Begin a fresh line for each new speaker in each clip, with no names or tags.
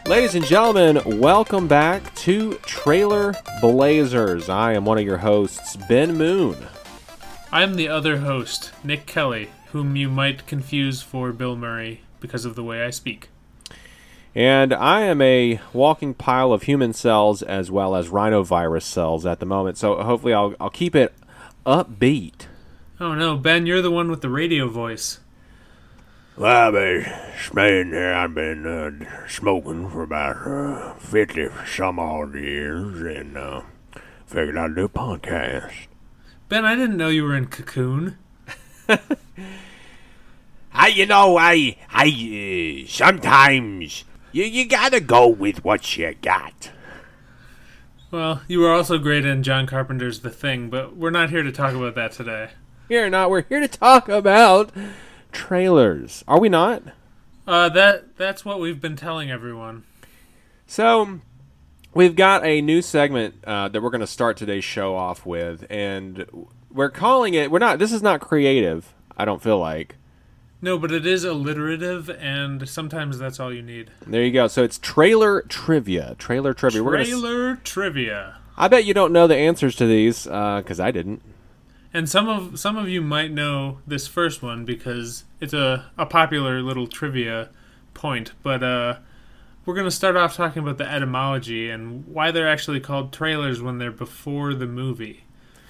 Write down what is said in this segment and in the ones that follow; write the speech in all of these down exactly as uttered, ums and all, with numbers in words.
Ladies and gentlemen, welcome back to Trailer Blazers. I am one of your hosts, Ben Moon.
I am the other host, Nick Kelly, whom you might confuse for Bill Murray because of the way I speak.
And I am a walking pile of human cells as well as rhinovirus cells at the moment, so hopefully I'll, I'll keep it upbeat.
Oh no, Ben, you're the one with the radio voice.
Well, I've been staying here. I've been uh, smoking for about uh, fifty some odd years, and uh, figured I'd do a podcast.
Ben, I didn't know you were in Cocoon.
I, you know, I, I, uh, sometimes you, you gotta go with what you got.
Well, you were also great in John Carpenter's The Thing, but we're not here to talk about that today.
Here not, we're here to talk about trailers. Are we not?
Uh, that that's what we've been telling everyone.
So, we've got a new segment uh, that we're going to start today's show off with, and we're calling it, we're not, this is not creative, I don't feel like.
No, but it is alliterative, and sometimes that's all you need.
There you go. So it's trailer trivia. Trailer trivia.
Trailer
we're gonna,
trivia.
I bet you don't know the answers to these, because uh, I didn't.
And some of some of you might know this first one because it's a, a popular little trivia point. But uh, we're going to start off talking about the etymology and why they're actually called trailers when they're before the movie.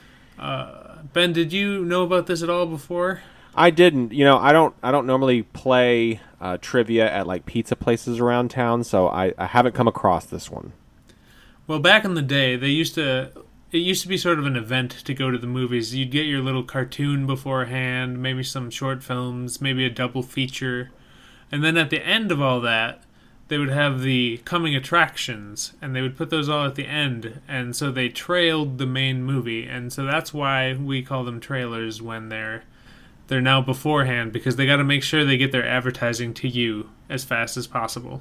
Uh, Ben, did you know about this at all before?
I didn't. You know, I don't. I don't normally play uh, trivia at like pizza places around town, so I, I haven't come across this one.
Well, back in the day, they used to. It used to be sort of an event to go to the movies. You'd get your little cartoon beforehand, maybe some short films, maybe a double feature. And then at the end of all that, they would have the coming attractions, and they would put those all at the end. And so they trailed the main movie. And so that's why we call them trailers when they're they're now beforehand, because they got to make sure they get their advertising to you as fast as possible.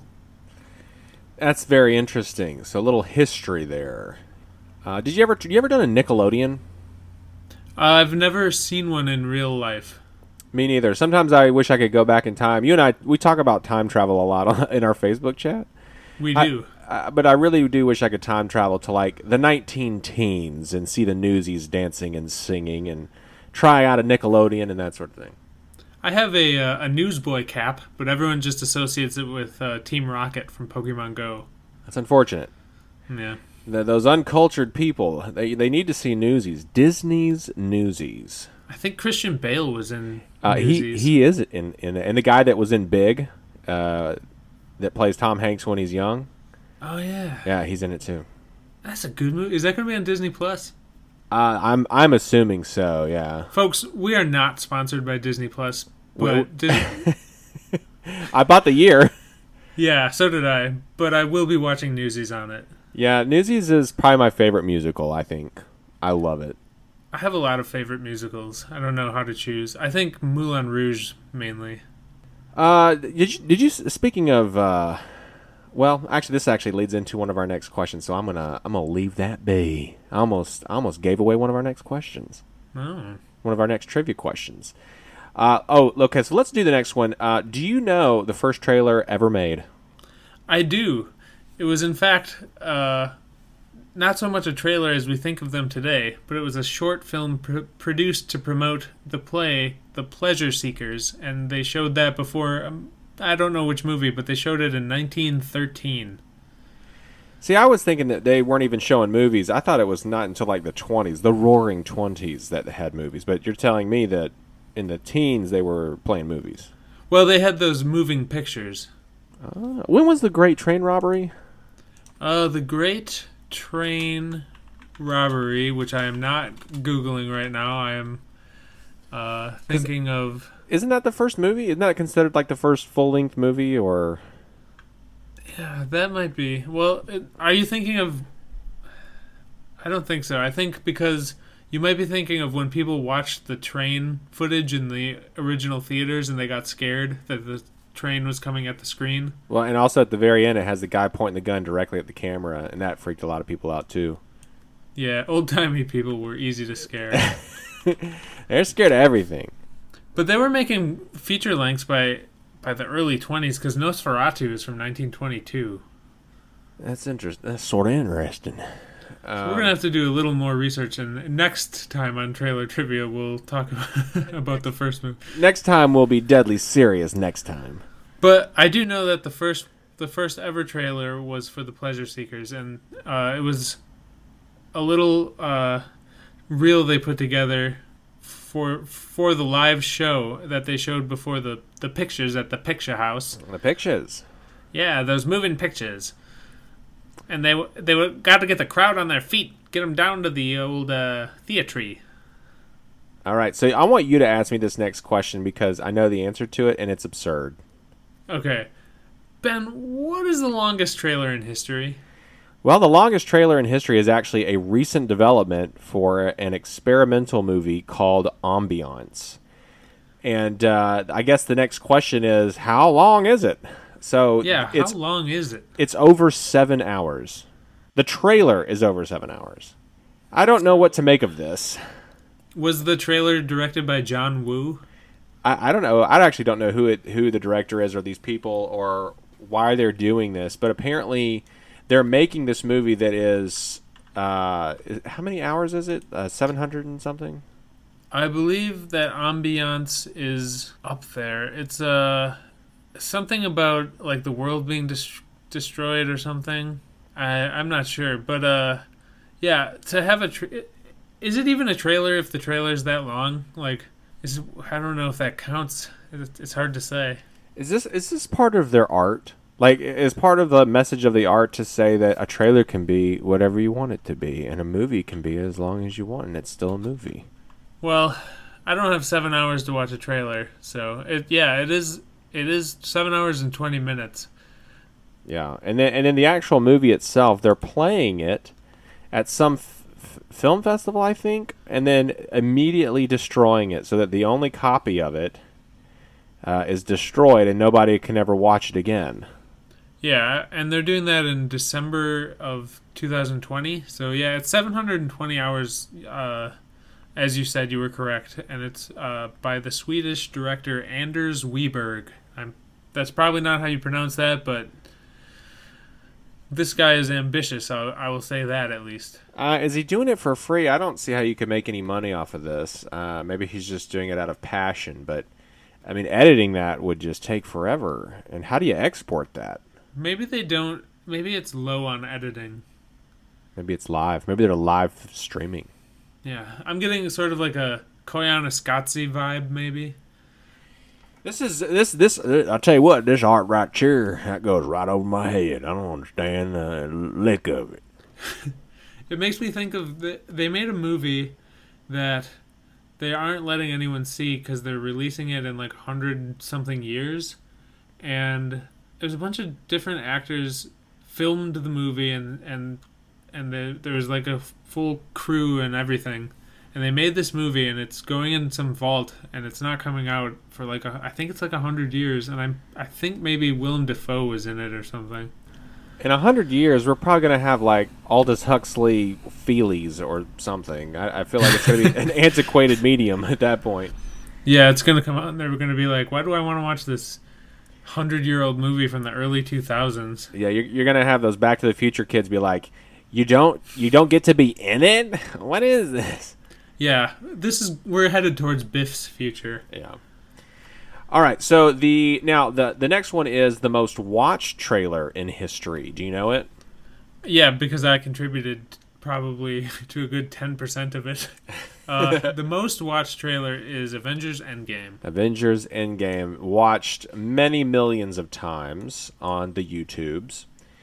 That's very interesting. So a little history there. Uh, did you ever you ever done a Nickelodeon?
Uh, I've never seen one in real life.
Me neither. Sometimes I wish I could go back in time. You and I, we talk about time travel a lot on, in our Facebook chat.
We do.
I, uh, but I really do wish I could time travel to like the nineteen teens and see the Newsies dancing and singing and try out a Nickelodeon and that sort of thing.
I have a uh, a Newsboy cap, but everyone just associates it with uh, Team Rocket from Pokemon Go.
That's unfortunate.
Yeah.
The, those uncultured people, they they need to see Newsies. Disney's Newsies.
I think Christian Bale was in
uh,
Newsies.
He he is in, in and the guy that was in Big, uh, that plays Tom Hanks when he's young.
Oh, yeah.
Yeah, he's in it too.
That's a good movie. Is that going to be on Disney Plus?
Uh, I'm I'm assuming so, yeah.
Folks, we are not sponsored by Disney Plus, but
Well,
Disney...
I bought the year.
Yeah, so did I, but I will be watching Newsies on it.
Yeah, Newsies is probably my favorite musical, I think. I love it.
I have a lot of favorite musicals. I don't know how to choose. I think Moulin Rouge, mainly.
Uh, did you, did you, speaking of, uh, well, actually, this actually leads into one of our next questions, so I'm gonna, I'm gonna leave that be. I almost, I almost gave away one of our next questions.
Oh.
One of our next trivia questions. Uh, oh, okay, so let's do the next one. Uh, do you know the first trailer ever made?
I do. It was, in fact, uh, not so much a trailer as we think of them today, but it was a short film pr- produced to promote the play The Pleasure Seekers, and they showed that before, um, I don't know which movie, but they showed it in nineteen thirteen.
See, I was thinking that they weren't even showing movies. I thought it was not until like the twenties, the roaring twenties, that they had movies. But you're telling me that in the teens they were playing movies.
Well, they had those moving pictures.
Uh, when was the Great Train Robbery?
Uh, the Great Train Robbery, which I am not Googling right now. I am uh, thinking of...
Isn't that the first movie? Isn't that considered like the first full-length movie, or...
Yeah, that might be. Well, it, are you thinking of... I don't think so. I think because you might be thinking of when people watched the train footage in the original theaters and they got scared that the train was coming at the screen.
Well, and also at the very end, it has the guy pointing the gun directly at the camera, and that freaked a lot of people out, too.
Yeah, old-timey people were easy to scare.
They're scared of everything.
But they were making feature lengths by by the early twenties, because Nosferatu is from nineteen twenty-two.
That's interesting. That's sort of interesting.
We're gonna have to do a little more research, and next time on Trailer Trivia, we'll talk about, about the first movie.
Next time we'll be deadly serious. Next time,
but I do know that the first the first ever trailer was for the Pleasure Seekers, and uh, it was a little uh, reel they put together for for the live show that they showed before the the pictures at the Picture House.
The pictures.
Yeah, those moving pictures. And they they got to get the crowd on their feet, get them down to the old uh, theatre.
All right, so I want you to ask me this next question because I know the answer to it, and it's absurd.
Okay. Ben, what is the longest trailer in history?
Well, the longest trailer in history is actually a recent development for an experimental movie called Ambiance. And uh, I guess the next question is, how long is it? So
yeah,
it's,
how long is it?
It's over seven hours. The trailer is over seven hours. I don't know what to make of this.
Was the trailer directed by John Woo?
I, I don't know. I actually don't know who it who the director is or these people or why they're doing this. But apparently they're making this movie that is, uh, how many hours is it? Uh, seven hundred and something?
I believe that Ambiance is up there. It's uh, something about like the world being dis- destroyed or something. I, I'm not sure. But uh, yeah, to have a... Tra- is it even a trailer if the trailer's that long? Like, is I don't know if that counts. It's hard to say.
Is this is this part of their art? Like, is part of the message of the art to say that a trailer can be whatever you want it to be, and a movie can be as long as you want, and it's still a movie?
Well, I don't have seven hours to watch a trailer, so it yeah, it is it is seven hours and twenty minutes.
Yeah, and then and in the actual movie itself, they're playing it at some f- f- film festival, I think, and then immediately destroying it so that the only copy of it uh, is destroyed and nobody can ever watch it again.
Yeah, and they're doing that in December of two thousand twenty. So yeah, it's seven hundred twenty hours. Uh, as you said, you were correct, and it's uh, by the Swedish director Anders Wiberg. I'm. That's probably not how you pronounce that, but this guy is ambitious. So I will say that at least.
Uh, is he doing it for free? I don't see how you could make any money off of this. Uh, maybe he's just doing it out of passion, but I mean, editing that would just take forever. And how do you export that?
Maybe they don't. Maybe it's low on editing.
Maybe it's live. Maybe they're live streaming.
Yeah, I'm getting sort of like a Koyaanisqatsi vibe, maybe.
This is this this. Uh, I'll tell you what. This art right here that goes right over my head. I don't understand the lick of it.
It makes me think of the, they made a movie that they aren't letting anyone see because they're releasing it in like hundred something years, and there's a bunch of different actors filmed the movie, and and and the, there was like a full crew and everything, and they made this movie, and it's going in some vault, and it's not coming out for like a, I think it's like a hundred years, and I'm I think maybe Willem Dafoe was in it or something.
In a hundred years, we're probably gonna have like Aldous Huxley feelies or something. I, I feel like it's gonna be an antiquated medium at that point.
Yeah, it's gonna come out, and they're gonna be like, "Why do I want to watch this hundred-year-old movie from the early two thousands?"
Yeah, you're, you're gonna have those Back to the Future kids be like, "You don't, you don't get to be in it. What is this?"
Yeah, this is we're headed towards Biff's future.
Yeah. All right, so the now the the next one is the most watched trailer in history. Do you know it?
Yeah, because I contributed probably to a good ten percent of it. Uh, the most watched trailer is Avengers Endgame.
Avengers Endgame, watched many millions of times on the YouTubes.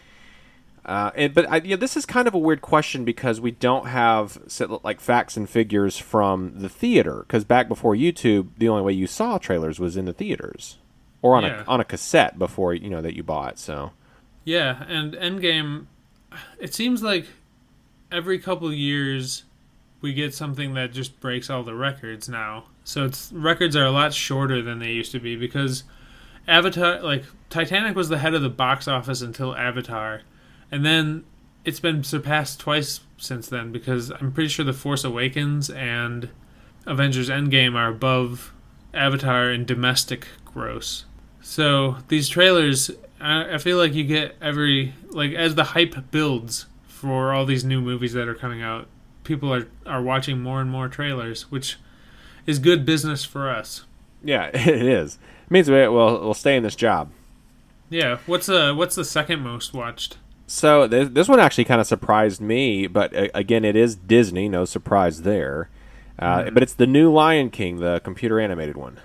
Uh, and but I, yeah, this is kind of a weird question because we don't have like facts and figures from the theater. Because back before YouTube, the only way you saw trailers was in the theaters or on
Yeah.
a on a cassette before you know that you bought. So
Yeah, and Endgame, it seems like every couple of years we get something that just breaks all the records now. So it's records are a lot shorter than they used to be because Avatar, like Titanic was the head of the box office until Avatar. And then it's been surpassed twice since then because I'm pretty sure The Force Awakens and Avengers Endgame are above Avatar in domestic gross. So these trailers, I, I feel like you get every like as the hype builds for all these new movies that are coming out, people are are watching more and more trailers, which is good business for us.
Yeah, it is. It means we, we'll, we'll stay in this job.
Yeah. What's uh what's the second most watched?
So this, this one actually kind of surprised me, but uh, again, it is Disney. No surprise there. Uh,
Mm.
But it's the new Lion King, the computer animated one.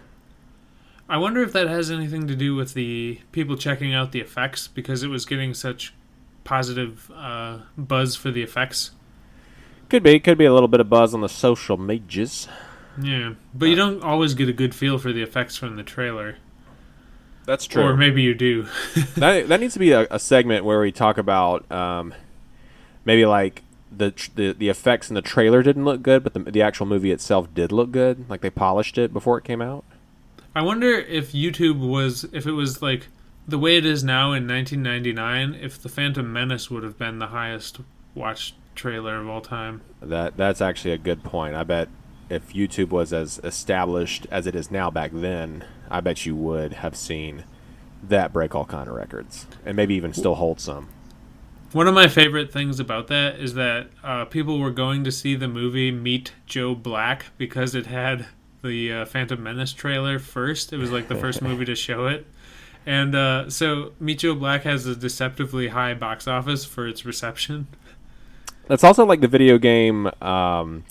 I wonder if that has anything to do with the people checking out the effects because it was getting such positive uh, buzz for the effects.
Could be. Could be a little bit of buzz on the social medias.
Yeah, but you don't always get a good feel for the effects from the trailer.
That's true.
Or maybe you do.
that that needs to be a, a segment where we talk about um, maybe like the, tr- the the effects in the trailer didn't look good, but the the actual movie itself did look good. Like they polished it before it came out.
I wonder if YouTube was, if it was like the way it is now in nineteen ninety-nine, if The Phantom Menace would have been the highest watched trailer of all time.
That that's actually a good point. I bet if YouTube was as established as it is now back then, I bet you would have seen that break all kind of records and maybe even still hold some.
One of my favorite things about that is that uh, people were going to see the movie Meet Joe Black because it had the uh, Phantom Menace trailer first. It was like the first movie to show it. And uh, so Meet Joe Black has a deceptively high box office for its reception.
That's also like the video game um,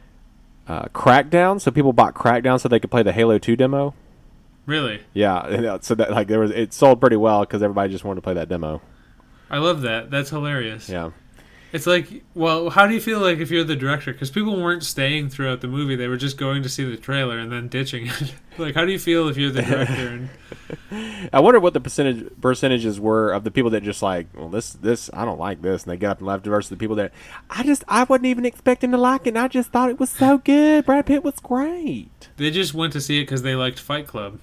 uh, Crackdown. So people bought Crackdown so they could play the Halo two demo.
Really?
Yeah, so that like there was it sold pretty well because everybody just wanted to play that demo.
I love that. That's hilarious.
Yeah.
It's like, well, how do you feel like if you're the director? Because people weren't staying throughout the movie; they were just going to see the trailer and then ditching it. Like, how do you feel if you're the director? And
I wonder what the percentage percentages were of the people that just like, well, this this I don't like this, and they get up and left versus the people that I just I wasn't even expecting to like it, and I just thought it was so good. Brad Pitt was great.
they just went to see it because they liked Fight Club.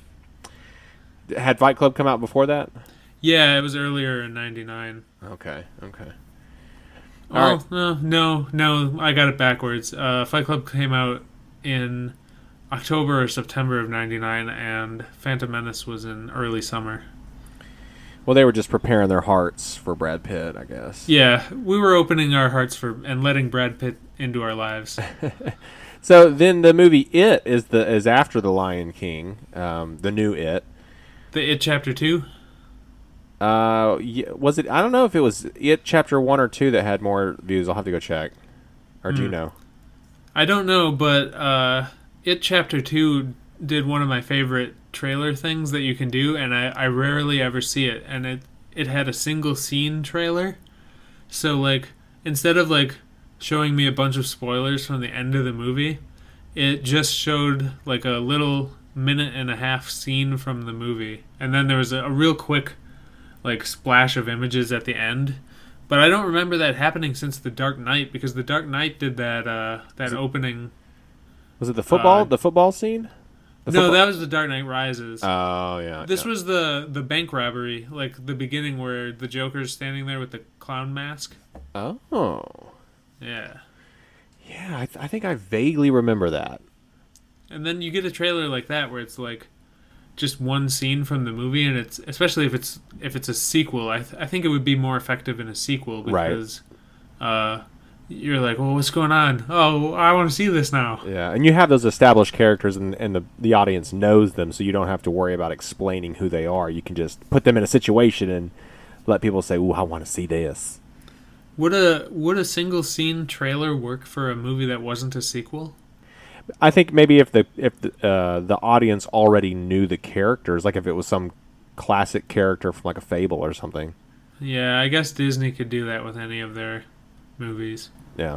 Had Fight Club come out before that?
Yeah, it was earlier in ninety-nine.
Okay, okay.
Oh,
All right.
no, no, no, I got it backwards. Uh, Fight Club came out in October or September of ninety-nine, and Phantom Menace was in early summer.
Well, they were just preparing their hearts for Brad Pitt, I guess.
Yeah, we were opening our hearts for and letting Brad Pitt into our lives.
So then the movie It is the is after the Lion King, um, the new It.
The It Chapter two?
Uh, yeah, was it? I don't know if it was It Chapter One or Two that had more views. I'll have to go check. Or do you
Hmm.
know?
I don't know, but uh, It Chapter two did one of my favorite trailer things that you can do, and I, I rarely ever see it. And it, it had a single scene trailer. So, like, instead of, like, showing me a bunch of spoilers from the end of the movie, it just showed, like, a little minute and a half scene from the movie. And then there was a, a real quick, like, splash of images at the end. But I don't remember that happening since The Dark Knight, because The Dark Knight did that uh, that opening.
Was it the football?
Uh,
the football scene? The
No,
football-
that was The Dark Knight Rises.
Oh yeah.
this
yeah.
was the the bank robbery, like the beginning where the Joker's standing there with the clown mask.
Oh.
Yeah.
Yeah, I, th- I think I vaguely remember that.
And then you get a trailer like that where it's like just one scene from the movie, and it's especially if it's if it's a sequel. I th- I think it would be more effective in a sequel
Right.
because uh, you're like, well, what's going on? Oh, I want to see this now.
Yeah, and you have those established characters, and, and the the audience knows them, so you don't have to worry about explaining who they are. You can just put them in a situation and let people say, "Ooh, I want to see this."
Would a would a single scene trailer work for a movie that wasn't a sequel?
I think maybe if the if the, uh, the audience already knew the characters, like if it was some classic character from like a Fable or something.
Yeah, I guess Disney could do that with any of their movies.
Yeah.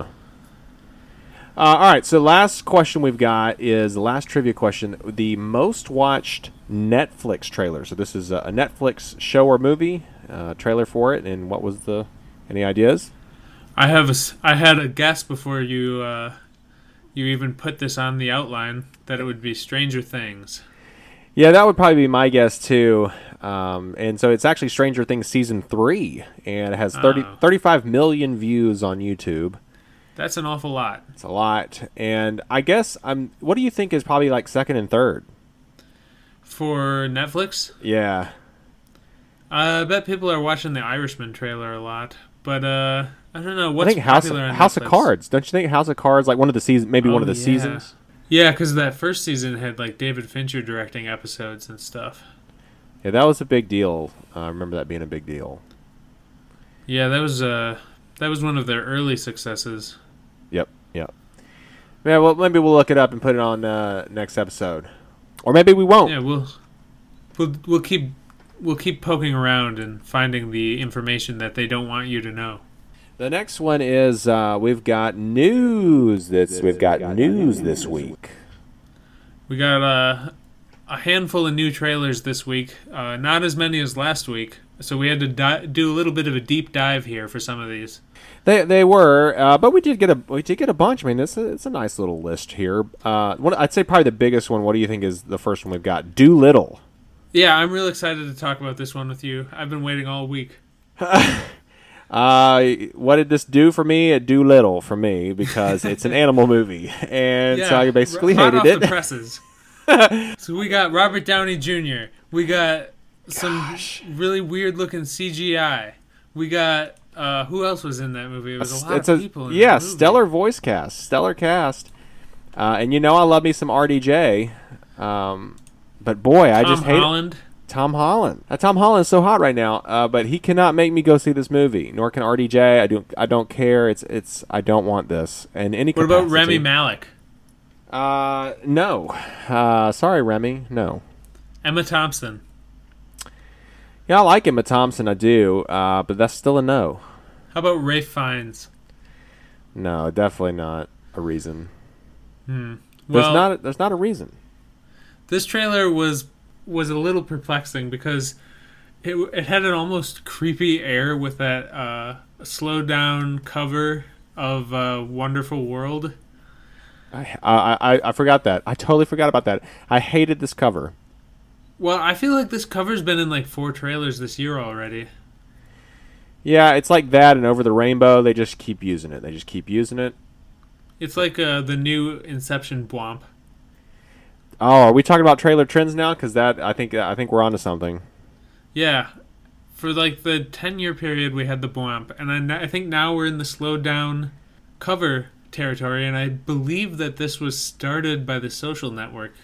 Uh, all right. So last question we've got is the last trivia question: the most watched Netflix trailer. So this is a, a Netflix show or movie uh, trailer for it, and what was the any ideas?
I have a s I had a guess before you uh, you even put this on the outline that it would be Stranger Things.
Yeah, that would probably be my guess too. Um, and so it's actually Stranger Things season three, and it has thirty,
Oh.
thirty-five million views on YouTube.
That's an awful lot.
It's a lot. And I guess I'm. What do you think is probably like second and third?
For Netflix?
Yeah.
I bet people are watching the Irishman trailer a lot, but uh, I don't know what's
I think House,
popular on
House of
Netflix?
Cards. Don't you think House of Cards, like one of the seasons, maybe
Oh,
one of the
yeah.
seasons?
Yeah, because that first season had like David Fincher directing episodes and stuff.
Yeah, that was a big deal. Uh, I remember that being a big deal.
Yeah, that was uh, that was one of their early successes.
Yep, yep. Yeah, well, maybe we'll look it up and put it on uh, next episode, or maybe we won't.
Yeah, we'll we'll we'll keep we'll keep poking around and finding the information that they don't want you to know.
The next one is uh, we've got news. This we've got news this week.
We got uh, a handful of new trailers this week. Uh, not as many as last week, so we had to di- do a little bit of a deep dive here for some of these.
They they were, uh, but we did get a we did get a bunch. I mean, it's a, it's a nice little list here. Uh, one, I'd say probably the biggest one. What do you think is the first one we've got? Doolittle.
Yeah, I'm real excited to talk about this one with you. I've been waiting all week.
Uh, what did this do for me? It do little for me because it's an animal movie, and
Yeah,
so I basically
hot
hated
off
it.
the presses. So we got Robert Downey Junior We got some
Gosh.
really weird looking C G I. We got uh, who else was in that movie? It was a lot
It's
of
a
people. In
yeah,
that movie.
stellar voice cast, stellar cast, uh, and you know I love me some R D J, um, but boy, I
Tom
just hate it.
Holland.
Tom Holland. Uh, Tom Holland is so hot right now, uh, but he cannot make me go see this movie. Nor can R D J. I don't. I don't care. It's. It's. I don't want this. And any.
What about
capacity.
Remy Malek?
Uh, no. Uh, sorry, Remy. No.
Emma Thompson.
Yeah, I like Emma Thompson. I do. Uh, but that's still a no.
How about Rafe Fiennes?
No, definitely not a reason.
Hmm.
There's
Well,
not. There's not a reason.
this trailer was was a little perplexing because it it had an almost creepy air with that uh, slowed down cover of uh, Wonderful World.
I, I I I forgot that. I totally forgot about that. I hated this cover.
Well, I feel like this cover's been in like four trailers this year already.
Yeah, it's like that and Over the Rainbow. They just keep using it. They just keep using it.
It's like uh, the new Inception Bwomp.
Oh, are we talking about trailer trends now? Because that I think I think we're onto something.
Yeah. For like the ten-year period, we had the Bwomp. And I, I think now we're in the slowed down cover territory. And I believe that this was started by the Social Network.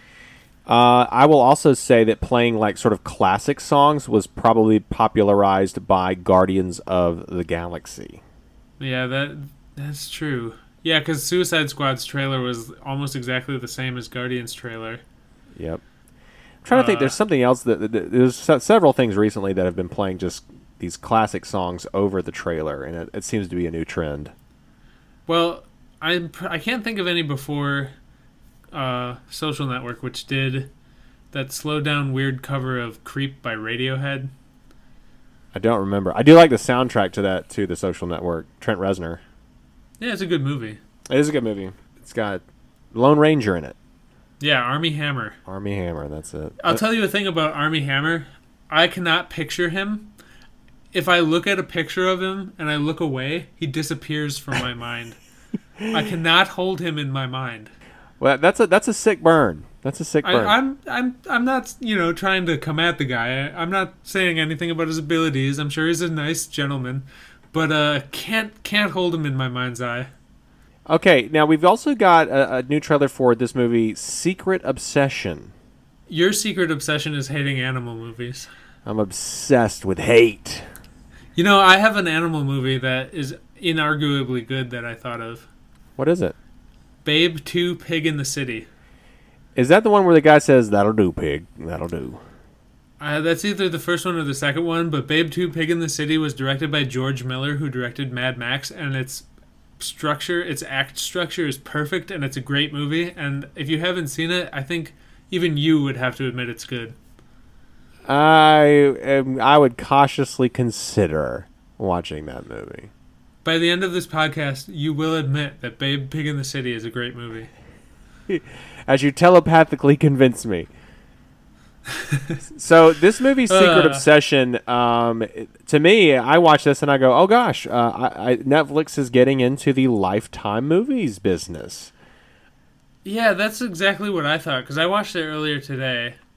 Uh, I will also say that playing like sort of classic songs was probably popularized by Guardians of the Galaxy.
Yeah, that that's true. Yeah, because Suicide Squad's trailer was almost exactly the same as Guardians' trailer.
Yep. I'm trying to think.
Uh,
There's something else that, that, that there's se- several things recently that have been playing just these classic songs over the trailer, and it, it seems to be a new trend.
Well, I I can't think of any before uh, Social Network, which did that slowed down weird cover of "Creep" by Radiohead.
I don't remember. I do like the soundtrack to that to the Social Network. Trent Reznor.
Yeah, it's a good movie.
It is a good movie. It's got Lone Ranger in it.
Yeah, Army Hammer.
Army Hammer. That's it.
I'll tell you a thing about Army Hammer. I cannot picture him. If I look at a picture of him and I look away, he disappears from my mind. I cannot hold him in my mind.
Well, that's a that's a sick burn. That's a sick
I,
burn.
I'm I'm I'm not you know trying to come at the guy. I, I'm not saying anything about his abilities. I'm sure he's a nice gentleman, but uh, can't can't hold him in my mind's eye.
Okay, now we've also got a, a new trailer for this movie, Secret Obsession.
Your secret obsession is hating animal movies.
I'm obsessed with hate.
You know, I have an animal movie that is inarguably good that I thought of.
What is it?
Babe two, Pig in the City.
Is that the one where the guy says, "That'll do, pig. That'll do"?
Uh, that's either the first one or the second one, but Babe two, Pig in the City was directed by George Miller, who directed Mad Max, and its structure, its act structure is perfect, and it's a great movie, and if you haven't seen it, I think even you would have to admit it's good.
I am, I would cautiously consider watching that movie.
By the end of this podcast, you will admit that Babe Pig in the City is a great movie.
As you telepathically convince me. So this movie, Secret
Uh.
Obsession, um, to me, I watch this and I go, "Oh gosh, uh, I, I, Netflix is getting into the Lifetime movies business."
Yeah, that's exactly what I thought, because I watched it earlier today,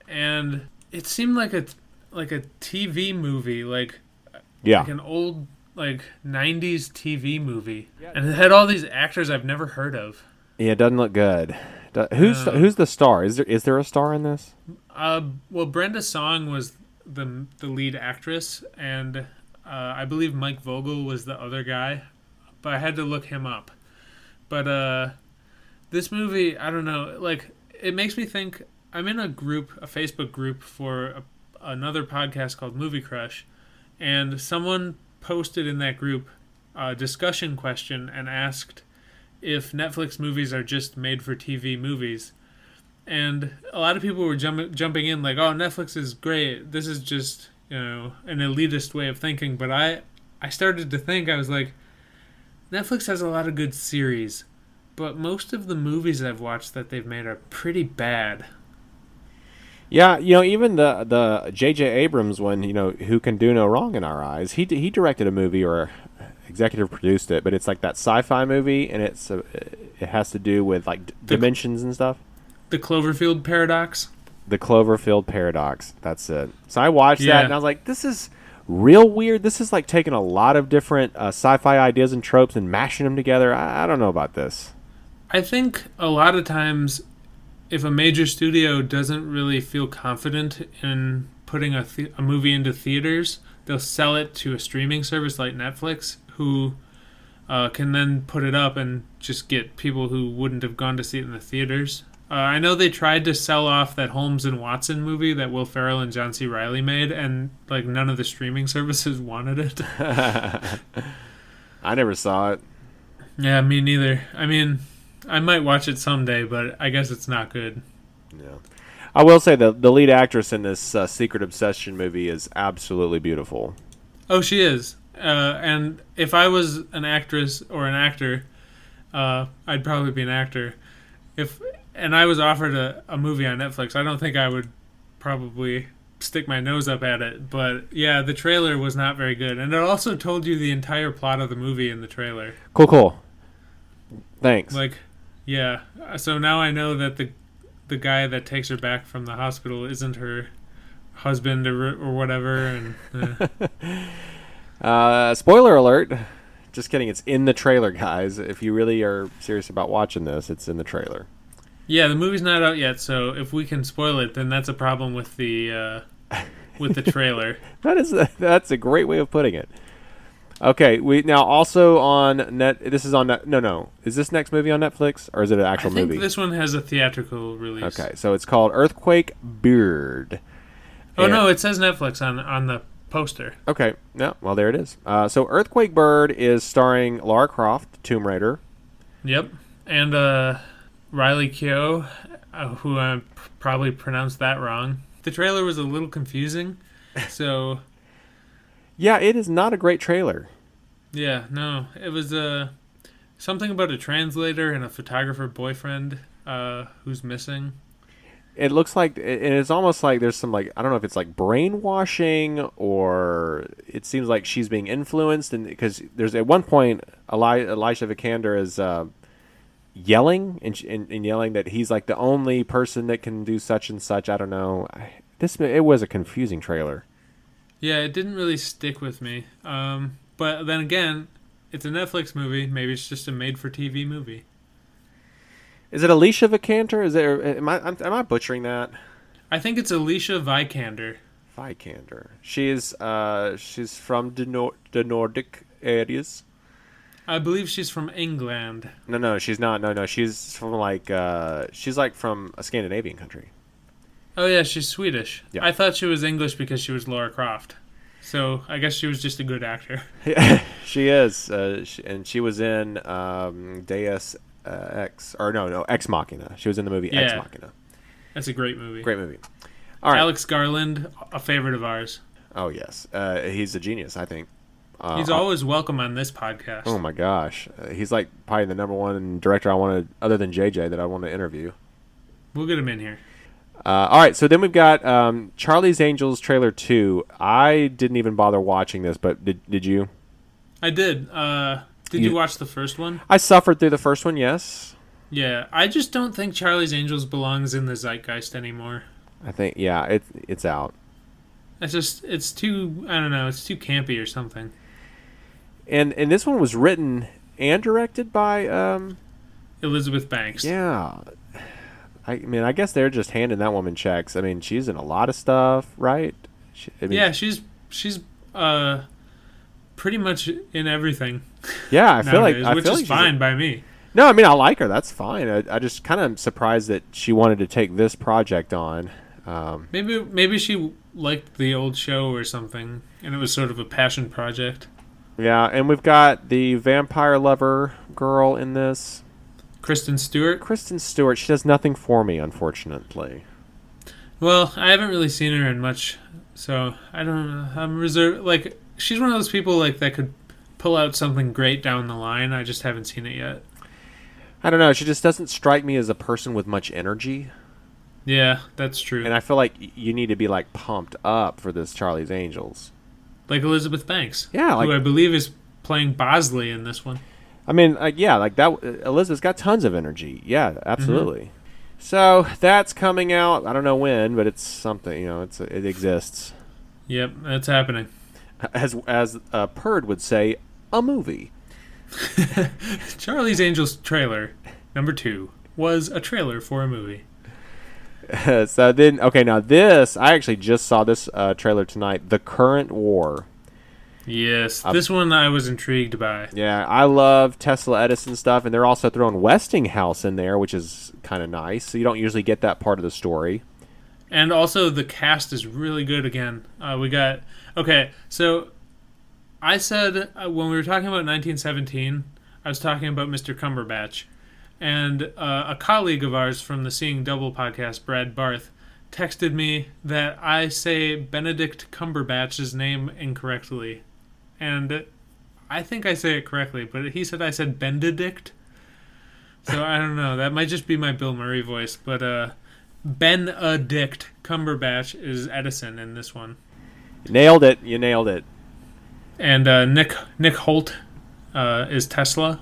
and it seemed like a like a T V movie, like
Yeah.
like an old like nineties T V movie, and it had all these actors I've never heard of.
Yeah, it doesn't look good. Do- Who's
No.
who's the star? Is there is there a star in this?
Uh, well, Brenda Song was the the lead actress, and uh, I believe Mike Vogel was the other guy, but I had to look him up. But uh, this movie, I don't know, like it makes me think. I'm in a group, a Facebook group for a, another podcast called Movie Crush, and someone posted in that group a discussion question and asked if Netflix movies are just made for T V movies. And a lot of people were jump, jumping in like, oh, Netflix is great. This is just, you know, an elitist way of thinking. But I, I started to think, I was like, Netflix has a lot of good series, but most of the movies I've watched that they've made are pretty bad.
Yeah, you know, even the the J J Abrams one, you know, Who Can Do No Wrong in Our Eyes. He he directed a movie or executive produced it, but it's like that sci-fi movie, and it's uh, it has to do with like d-
The-
dimensions and stuff.
The Cloverfield Paradox.
The Cloverfield Paradox. That's it. So I watched
Yeah.
that, and I was like, this is real weird. This is like taking a lot of different uh, sci-fi ideas and tropes and mashing them together. I, I don't know about this.
I think a lot of times, if a major studio doesn't really feel confident in putting a, th- a movie into theaters, they'll sell it to a streaming service like Netflix, who uh, can then put it up and just get people who wouldn't have gone to see it in the theaters. Uh, I know they tried to sell off that Holmes and Watson movie that Will Ferrell and John C. Reilly made, and like none of the streaming services wanted it.
I never saw it.
Yeah, me neither. I mean, I might watch it someday, but I guess it's not good.
Yeah. I will say the the lead actress in this uh, Secret Obsession movie is absolutely beautiful.
Oh, she is. Uh, and if I was an actress or an actor, uh, I'd probably be an actor. If and I was offered a, a movie on Netflix, I don't think I would probably stick my nose up at it. But yeah, the trailer was not very good, and it also told you the entire plot of the movie in the trailer.
Cool, cool. Thanks.
Like, yeah. So now I know that the the guy that takes her back from the hospital isn't her husband or or whatever. And eh.
Uh, spoiler alert. Just kidding. It's in the trailer, guys. If you really are serious about watching this, it's in the trailer.
Yeah, the movie's not out yet, so if we can spoil it, then that's a problem with the uh, with the trailer.
That is a, that's a great way of putting it. Okay, we now also on net. This is on net. No, no. Is this next movie on Netflix or is it an actual
I think
movie?
this one has a theatrical release.
Okay, so it's called Earthquake Beard.
Oh
And-
no, it says Netflix on on the poster.
Okay, no, well there it is. Uh, so Earthquake Bird is starring Lara Croft, Tomb Raider.
Yep, and uh, Riley Keough, uh, who I p- probably pronounced that wrong. The trailer was a little confusing, so
Yeah, it is not a great trailer.
yeah, no, it was uh, something about a translator and a photographer boyfriend uh, who's missing.
It looks like, and it's almost like there's some like I don't know if it's like brainwashing or it seems like she's being influenced, and because there's at one point Eli- Elisha Vikander is uh, yelling and, sh- and and yelling that he's like the only person that can do such and such. I don't know. I, this it was a confusing trailer.
Yeah, it didn't really stick with me. Um, but then again, it's a Netflix movie. Maybe it's just a made-for-T V movie.
Is it Alicia Vikander? Is there? Am I am I butchering that?
I think it's Alicia Vikander.
Vikander. She's uh she's from the Nor- the Nordic areas.
I believe she's from England.
No, no, she's not. No, no, she's from like uh she's like from a Scandinavian country.
Oh yeah, she's Swedish.
Yeah.
I thought she was English because she was Lara Croft. So I guess she was just a good actor.
She is, uh, she, and she was in um, Deus uh, Ex, or no, no, Ex Machina. She was in the movie Ex
Yeah.
Machina.
That's a great movie.
Great movie. All right.
Alex Garland, a favorite of ours.
Oh yes, uh, he's a genius. I think. Uh,
He's always welcome on this podcast.
Oh my gosh, uh, he's like probably the number one director I want to, other than J J, that I want to interview.
We'll get him in here.
Uh, all right, so then we've got um, Charlie's Angels trailer two. I didn't even bother watching this, but did did you?
I did. Uh, did
You-
you watch the first one?
I suffered through the first one, yes.
Yeah, I just don't think Charlie's Angels belongs in the zeitgeist anymore.
I think yeah, it's it's out.
It's just it's too I don't know, it's too campy or something.
And and this one was written and directed by um
Elizabeth Banks.
yeah. I mean, I guess they're just handing that woman checks. I mean, she's in a lot of stuff, right? She, I mean,
Yeah, she's she's uh pretty much in everything.
yeah. I feel like
nowadays,
I
which
feel
is
like she's
fine
a-
by me.
no, I mean, I like her. That's fine. I, I just kind of surprised that she wanted to take this project on. Um,
Maybe maybe she liked the old show or something, and it was sort of a passion project.
yeah, and we've got the vampire lover girl in this.
Kristen Stewart.
Kristen Stewart. She does nothing for me, unfortunately.
Well, I haven't really seen her in much, so I don't know. I'm reserved. Like she's one of those people like that could pull out something great down the line. I just haven't seen it yet.
I don't know. She just doesn't strike me as a person with much energy.
Yeah, that's true.
And I feel like y- you need to be like pumped up for this Charlie's Angels.
Like Elizabeth Banks.
Yeah, like-
who I believe is playing Bosley in this one.
I mean, like yeah, like that. uh, Elizabeth's got tons of energy. Yeah, absolutely. So that's coming out. I don't know when, but it's something. You know, it's it exists.
Yep, that's happening.
As as uh, Purd would say, a movie.
Charlie's Angels trailer number two was a trailer for a movie.
So then, okay, now this I actually just saw this uh, trailer tonight. The Current War.
Yes,
Uh,
this one I was intrigued by.
Yeah, I love Tesla Edison stuff, and they're also throwing Westinghouse in there, which is kind of nice. So you don't usually get that part of the story.
And also the cast is really good again. Uh, we got okay. So I said uh, when we were talking about nineteen seventeen, I was talking about Mister Cumberbatch, and uh, a colleague of ours from the Seeing Double podcast, Brad Barth, texted me that I say Benedict Cumberbatch's name incorrectly, and I think I say it correctly, but he said I said Benedict. So I don't know. That might just be my Bill Murray voice, but uh. Benedict Cumberbatch is Edison in this one,
Nailed it. You nailed it.
and uh, Nick Nick Holt uh, is Tesla.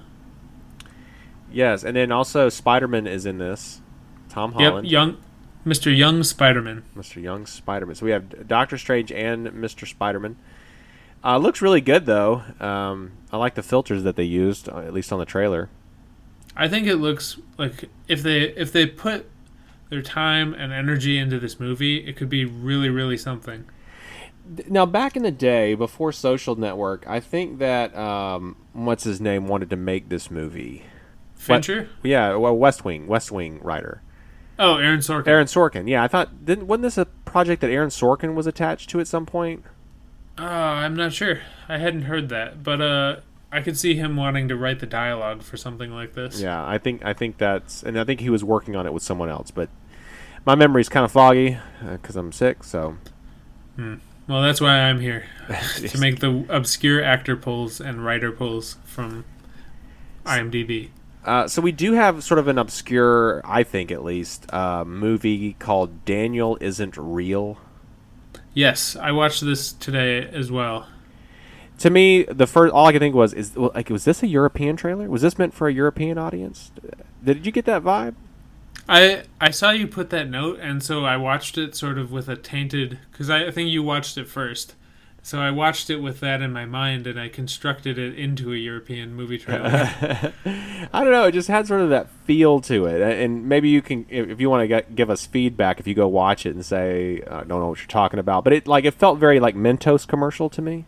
Yes, and then also Spider-Man is in this. Tom Holland.
Yep, young Mister Young Spider-Man.
Mister Young Spider-Man. So we have Doctor Strange and Mister Spider-Man. Uh, looks really good, though. Um, I like the filters that they used, uh, at least on the trailer.
I think it looks like if they if they put their time and energy into this movie, it could be really really something.
Now, back in the day, before Social Network, I think that, um, what's his name, wanted to make this movie.
Fincher?
Yeah, well, West Wing, West Wing writer.
Oh, Aaron Sorkin.
Aaron Sorkin. Yeah, I thought, didn't, wasn't this a project that Aaron Sorkin was attached to at some point?
Oh, I'm not sure. I hadn't heard that, but uh, I could see him wanting to write the dialogue for something like this.
Yeah, I think I think that's, and I think he was working on it with someone else, but my memory's kind of foggy because I'm sick, so.
Hmm. Well, that's why I'm here, to make the obscure actor polls and writer polls from IMDb.
Uh, so we do have sort of an obscure, I think at least, uh, movie called Daniel Isn't Real.
Yes, I watched this today as well.
To me, the first all I could think was is well, like was this a European trailer? Was this meant for a European audience? Did you get that vibe?
I I saw you put that note, and so I watched it sort of with a tainted, because I think you watched it first. So I watched it with that in my mind, and I constructed it into a European movie trailer.
I don't know. It just had sort of that feel to it, and maybe you can, if you want to give us feedback, if you go watch it and say, "I don't know what you're talking about," but it like it felt very like Mentos commercial to me.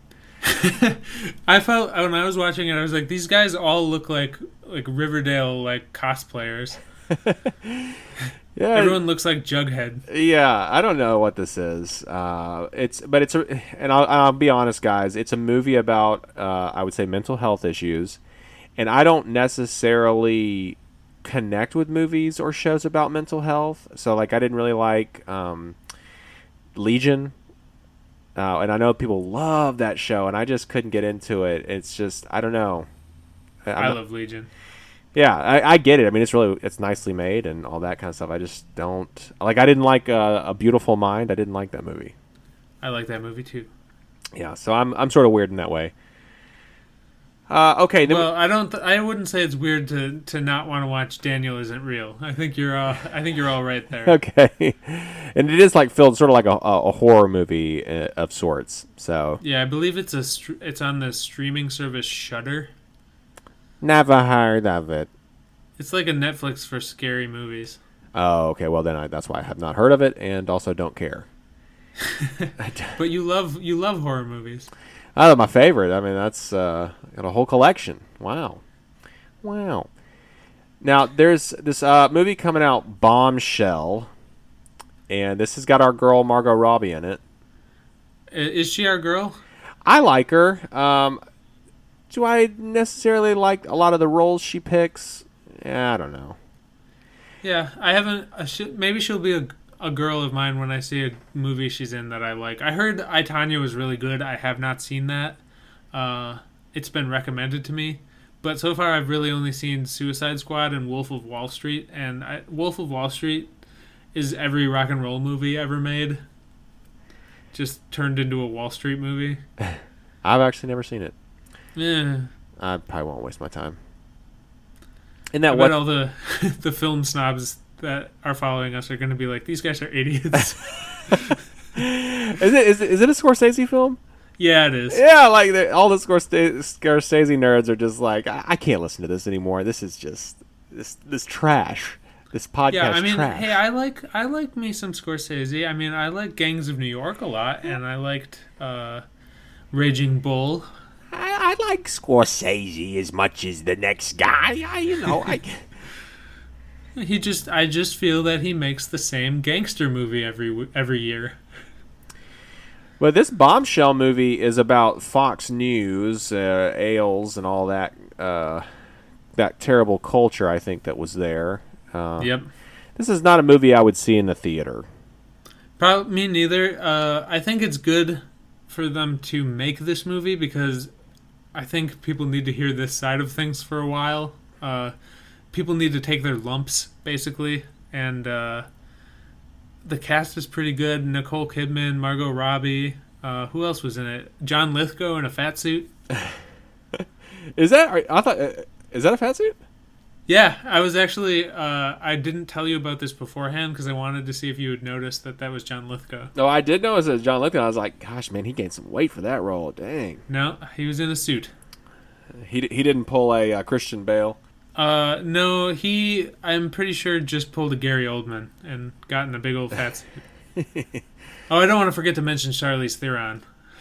I felt when I was watching it, I was like, these guys all look like like Riverdale like cosplayers.
Yeah,
Everyone looks like Jughead.
yeah. I don't know what this is. Uh, it's but it's a, and I'll, I'll be honest, guys. It's a movie about uh, I would say mental health issues, and I don't necessarily connect with movies or shows about mental health. So like, I didn't really like um, Legion. Uh, and I know people love that show, and I just couldn't get into it. It's just I don't know. I,
I
I'm
love Legion.
Yeah, I, I get it. I mean, it's really it's nicely made and all that kind of stuff. I just don't like. I didn't like uh, A Beautiful Mind. I didn't like that movie.
I like that movie too.
Yeah, so I'm I'm sort of weird in that way. Uh, okay, then
Well, I don't. Th- I wouldn't say it's weird to, to not want to watch Daniel Isn't Real. I think you're. Uh, I think you're all right there.
okay, and it is like filled sort of like a, a, a horror movie uh, of sorts. So
Yeah, I believe it's a. Str- it's on the streaming service Shudder.
never heard of it.
It's like a Netflix for scary movies.
Oh, okay. Well, then I, that's why I have not heard of it, and also don't care.
But you love you love horror movies.
Oh, my favorite. I mean, that's uh, got a whole collection. Wow, wow. Now there's this uh, movie coming out, Bombshell, and this has got our girl Margot Robbie in it.
I- Is she our girl?
I like her. Um, do I necessarily like a lot of the roles she picks? Yeah, I don't know.
Yeah, I haven't. Uh, sh- maybe she'll be a, a girl of mine when I see a movie she's in that I like. I heard I, Tonya was really good. I have not seen that. Uh, it's been recommended to me, but so far I've really only seen Suicide Squad and Wolf of Wall Street. And I, Wolf of Wall Street is every rock and roll movie ever made, just turned into a Wall Street movie.
I've actually never seen it.
Yeah.
I probably won't waste my time. Isn't that
I
what?
bet all the the film snobs that are following us are going to be like, these guys are idiots.
Is it is it, is it a Scorsese film?
Yeah, it is.
Yeah, like the- all the Scorsese, Scorsese nerds are just like, I, I can't listen to this anymore. This is just this this trash. This podcast
Yeah, I mean,
trash.
hey, I like I like me some Scorsese. I mean, I like Gangs of New York a lot, and I liked uh, Raging Bull.
I, I like Scorsese as much as the next guy. I, you know, I.
He just, I just feel that he makes the same gangster movie every w- every year.
But this Bombshell movie is about Fox News, uh, Ailes, and all that uh, that terrible culture, I think, that was there. Uh,
Yep.
This is not a movie I would see in the theater.
Probably me neither. Uh, I think it's good for them to make this movie because I think people need to hear this side of things for a while. Uh, people need to take their lumps, basically, and uh, the cast is pretty good. Nicole Kidman, Margot Robbie. Uh, who else was in it? John Lithgow in a fat suit.
Is that? I thought. Uh, is that a fat suit?
Yeah, I was actually. Uh, I didn't tell you about this beforehand because I wanted to see if you would notice that that was John Lithgow.
No, I did notice it was John Lithgow. I was like, gosh, man, he gained some weight for that role. Dang.
No, he was in a suit.
He he didn't pull a uh, Christian Bale.
Uh, no, he. I'm pretty sure just pulled a Gary Oldman and got in a big old fat suit. Oh, I don't want to forget to mention Charlize Theron.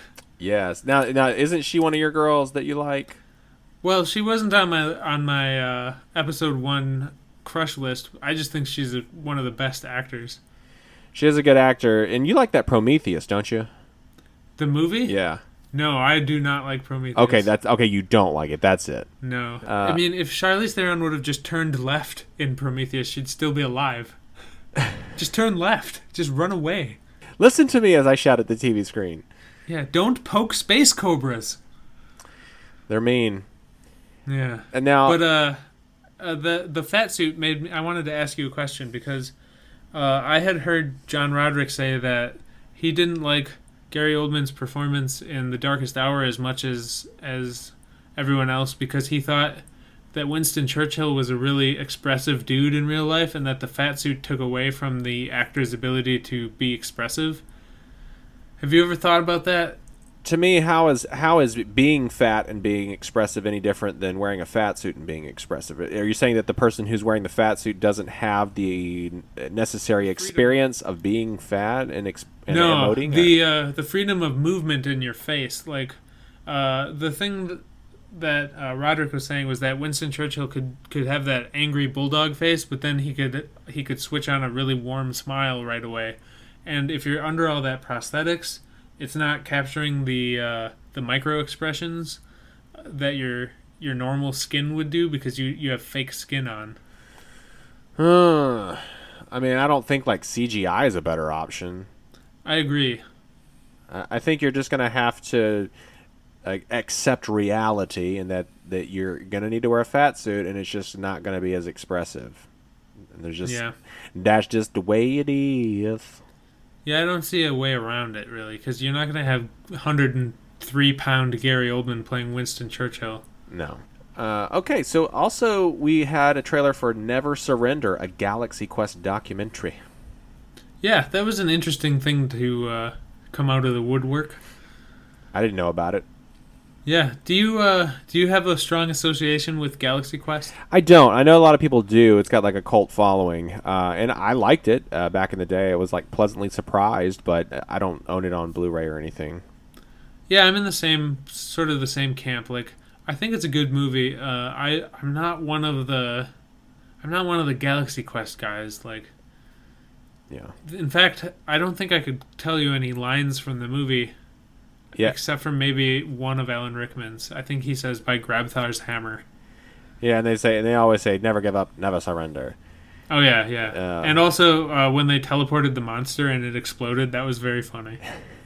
Yes. Now, now, isn't she one of your girls that you like?
Well, she wasn't on my on my uh, episode one crush list. I just think she's a, one of the best actors.
She is a good actor, and you like that Prometheus, don't you?
The movie?
Yeah.
No, I do not like Prometheus.
Okay, that's okay. You don't like it. That's it.
No.
Uh,
I mean, if Charlize Theron would have just turned left in Prometheus, she'd still be alive. Just turn left. Just run away.
Listen to me as I shout at the T V screen.
Yeah, don't poke space cobras.
They're mean.
Yeah.
And now,
But uh, uh, the the fat suit made me. I wanted to ask you a question because uh, I had heard John Roderick say that he didn't like Gary Oldman's performance in The Darkest Hour as much as as everyone else because he thought that Winston Churchill was a really expressive dude in real life, and that the fat suit took away from the actor's ability to be expressive. Have you ever thought about that?
to me, how is how is being fat and being expressive any different than wearing a fat suit and being expressive? Are you saying that the person who's wearing the fat suit doesn't have the necessary experience of being fat and, ex- and
no,
emoting?
the uh, the freedom of movement in your face. Like uh, the thing that, that uh, Roderick was saying was that Winston Churchill could, could have that angry bulldog face, but then he could he could switch on a really warm smile right away. And if you're under all that prosthetics, it's not capturing the uh, the micro expressions that your your normal skin would do because you, you have fake skin on.
Uh, I mean, I don't think like C G I is a better option.
I agree.
I I think you're just gonna have to uh, accept reality, and that, that you're gonna need to wear a fat suit, and it's just not gonna be as expressive. And there's just
Yeah.
that's just the way it is.
Yeah, I don't see a way around it, really, because you're not going to have one hundred three pound Gary Oldman playing Winston Churchill.
No. Uh, okay, so also we had a trailer for Never Surrender, a Galaxy Quest documentary.
Yeah, that was an interesting thing to uh, come out of the woodwork.
I didn't know about it.
Yeah, do you uh, do you have a strong association with Galaxy Quest?
I don't. I know a lot of people do. It's got like a cult following, uh, and I liked it uh, back in the day. I was like pleasantly surprised, but I don't own it on Blu-ray or anything.
Yeah, I'm in the same sort of the same camp. Like, I think it's a good movie. Uh, I I'm not one of the I'm not one of the Galaxy Quest guys. Like,
Yeah.
in fact, I don't think I could tell you any lines from the movie.
Yeah.
Except for maybe one of Alan Rickman's. I think he says, by Grabthar's hammer.
Yeah, and they say, and they always say, "Never give up, never surrender."
Oh, yeah, yeah.
Uh,
and also, uh, when they teleported the monster and it exploded, that was very funny.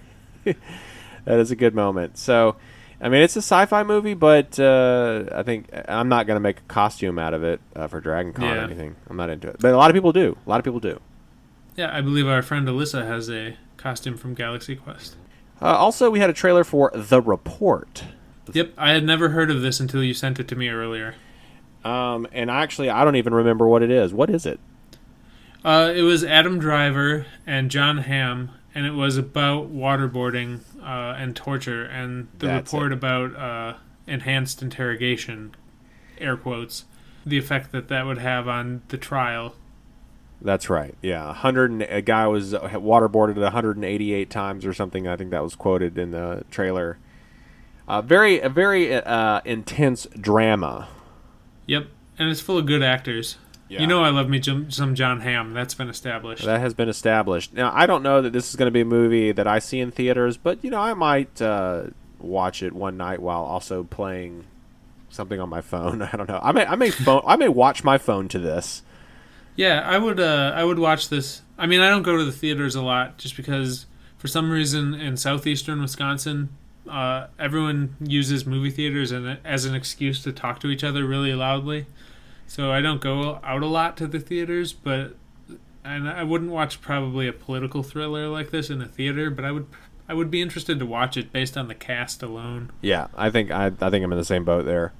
That is a good moment. So, I mean, it's a sci-fi movie, but uh, I think I'm not going to make a costume out of it uh, for Dragon Con
Yeah.
or anything. I'm not into it. But a lot of people do. A lot of people do.
Yeah, I believe our friend Alyssa has a costume from Galaxy Quest.
Uh, also, we had a trailer for The Report.
Yep, I had never heard of this until you sent it to me earlier.
Um, and actually, I don't even remember what it is. What is it?
Uh, it was Adam Driver and John Hamm, and it was about waterboarding uh, and torture, and the
That's
report
it.
about uh, enhanced interrogation, air quotes, the effect that that would have on the trial.
That's right. Yeah, one hundred. and- A guy was uh, waterboarded one hundred eighty-eight times or something. I think that was quoted in the trailer. Uh, very, a very uh, intense drama.
Yep, and it's full of good actors.
Yeah.
You know I love me some some John Hamm. That's been established.
That has been established. Now, I don't know that this is going to be a movie that I see in theaters, but you know, I might uh, watch it one night while also playing something on my phone. I don't know. I may, I may, phone, I may watch my phone to this.
Yeah, I would. Uh, I would watch this. I mean, I don't go to the theaters a lot, just because for some reason in southeastern Wisconsin, uh, everyone uses movie theaters and as an excuse to talk to each other really loudly. So I don't go out a lot to the theaters, but and I wouldn't watch probably a political thriller like this in a theater, but I would. I would be interested to watch it based on the cast alone.
Yeah, I think I, I think I'm in the same boat there.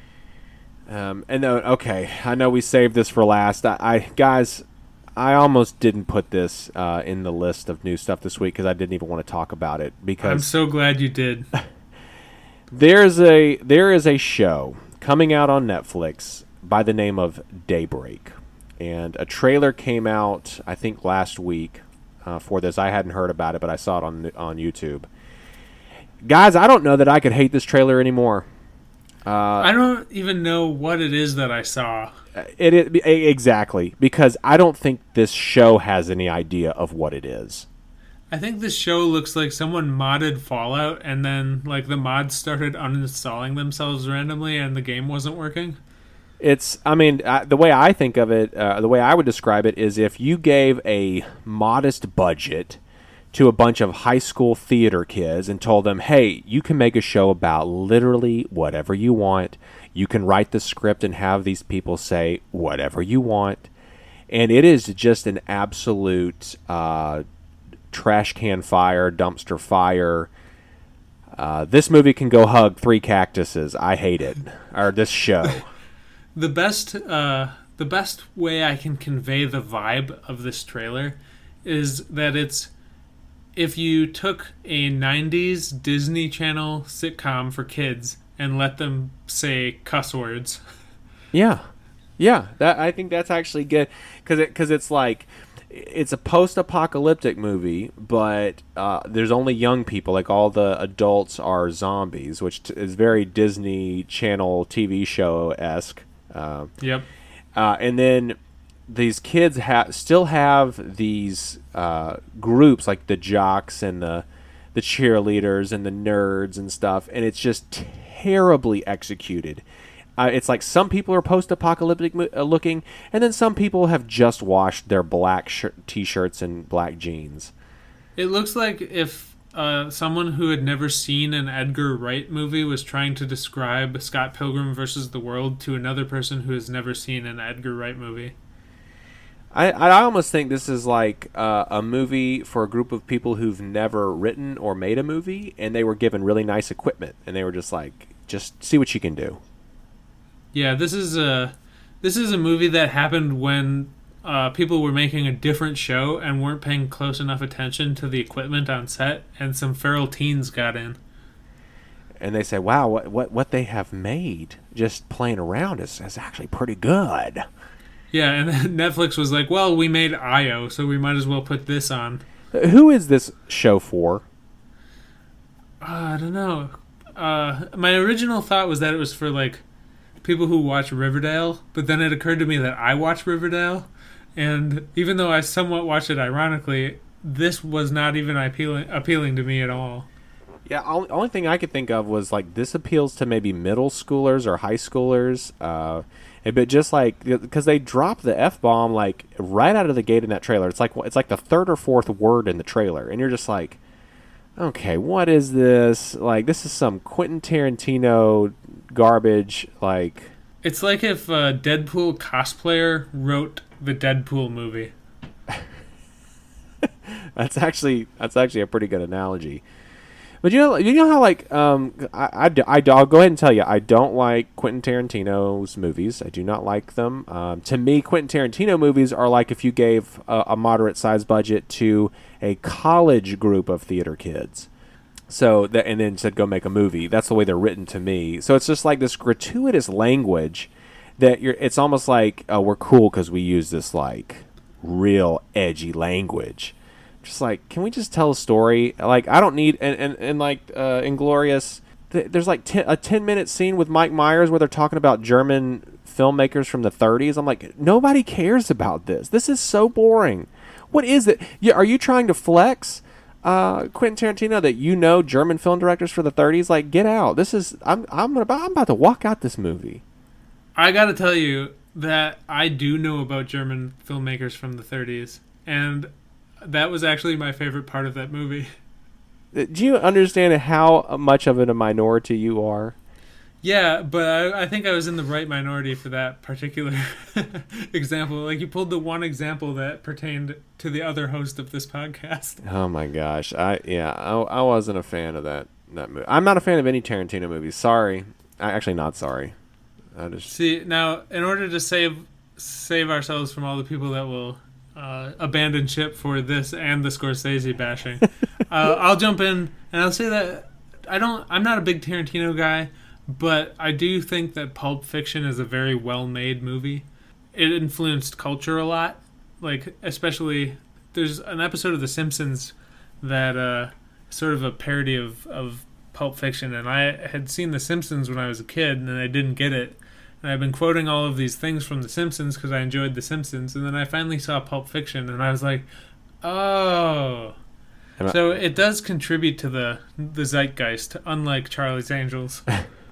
Um, and uh, okay, I know we saved this for last. I, I guys, I almost didn't put this uh, in the list of new stuff this week because I didn't even want to talk about it
I'm
because
so glad you did.
there's a there is a show coming out on Netflix by the name of Daybreak, and a trailer came out I think last week uh, for this. I hadn't heard about it, but I saw it on on YouTube. Guys, I don't know that I could hate this trailer anymore. Uh,
I don't even know what it is that I saw.
It, it exactly because I don't think this show has any idea of what it is.
I think this show looks like someone modded Fallout and then like the mods started uninstalling themselves randomly and the game wasn't working.
It's, I mean, I, the way I think of it, uh, the way I would describe it is if you gave a modest budget to a bunch of high school theater kids and told them, hey, you can make a show about literally whatever you want. You can write the script and have these people say whatever you want. And it is just an absolute uh, trash can fire, dumpster fire. Uh, this movie can go hug three cactuses. I hate it. Or this show.
The best uh, the best way I can convey the vibe of this trailer is that it's if you took a nineties Disney Channel sitcom for kids and let them say cuss words.
Yeah, yeah. That I think that's actually good because it, cause it's like it's a post-apocalyptic movie, but uh, there's only young people. Like all the adults are zombies, which t- is very Disney Channel T V show esque. Uh,
Yep.
uh, and then these kids ha- still have these uh, groups like the jocks and the the cheerleaders and the nerds and stuff, and it's just terribly executed. Uh, it's like some people are post-apocalyptic mo- uh, looking, and then some people have just washed their black sh- t-shirts and black jeans.
It looks like if uh, someone who had never seen an Edgar Wright movie was trying to describe Scott Pilgrim versus the World to another person who has never seen an Edgar Wright movie.
I, I almost think this is like uh, a movie for a group of people who've never written or made a movie, and they were given really nice equipment, and they were just like, just see what you can do.
Yeah, this is a this is a movie that happened when uh, people were making a different show and weren't paying close enough attention to the equipment on set, and some feral teens got in.
And they say, wow, what what, what they have made just playing around is, is actually pretty good.
Yeah, and then Netflix was like, well, we made I O, so we might as well put this on.
Who is this show for?
Uh, I don't know. Uh, my original thought was that it was for, like, people who watch Riverdale, but then it occurred to me that I watch Riverdale, and even though I somewhat watched it ironically, this was not even appealing, appealing to me at all.
Yeah, only, only thing I could think of was, like, this appeals to maybe middle schoolers or high schoolers, uh, but just, like, because they drop the F-bomb, like, right out of the gate in that trailer. It's like it's like the third or fourth word in the trailer, and you're just like, okay, what is this? Like, this is some Quentin Tarantino garbage, like...
It's like if a Deadpool cosplayer wrote the Deadpool movie.
that's actually that's actually a pretty good analogy. But you know, you know how, like, um, I, I, I, I'll go ahead and tell you, I don't like Quentin Tarantino's movies. I do not like them. Um, to me, Quentin Tarantino movies are like if you gave a, a moderate-sized budget to a college group of theater kids. So that, and then said, go make a movie. That's the way they're written to me. So it's just like this gratuitous language that you're, it's almost like, oh, we're cool because we use this, like, real edgy language. Just like, can we just tell a story? Like, I don't need, and, and, and like, uh, Inglourious, th- there's like ten, a ten minute scene with Mike Myers where they're talking about German filmmakers from the thirties. I'm like, nobody cares about this. This is so boring. What is it? Yeah, are you trying to flex, uh, Quentin Tarantino, that you know German film directors for the thirties? Like, get out. This is, I'm, I'm about, I'm about to walk out this movie.
I gotta tell you that I do know about German filmmakers from the thirties, and that was actually my favorite part of that movie.
Do you understand how much of it a minority you are?
Yeah, but I, I think I was in the right minority for that particular example. Like, you pulled the one example that pertained to the other host of this podcast.
Oh my gosh, I yeah, I, I wasn't a fan of that that movie. I'm not a fan of any Tarantino movies. Sorry, I, actually not sorry. I just
see now. In order to save save ourselves from all the people that will uh, abandon ship for this and the Scorsese bashing, uh, I'll jump in and I'll say that I don't. I'm not a big Tarantino guy, but I do think that Pulp Fiction is a very well-made movie. It influenced culture a lot. Like, especially, there's an episode of The Simpsons that uh, sort of a parody of, of Pulp Fiction, and I had seen The Simpsons when I was a kid, and I didn't get it. And I've been quoting all of these things from The Simpsons because I enjoyed The Simpsons, and then I finally saw Pulp Fiction, and I was like, oh. So it does contribute to the the zeitgeist, unlike Charlie's Angels.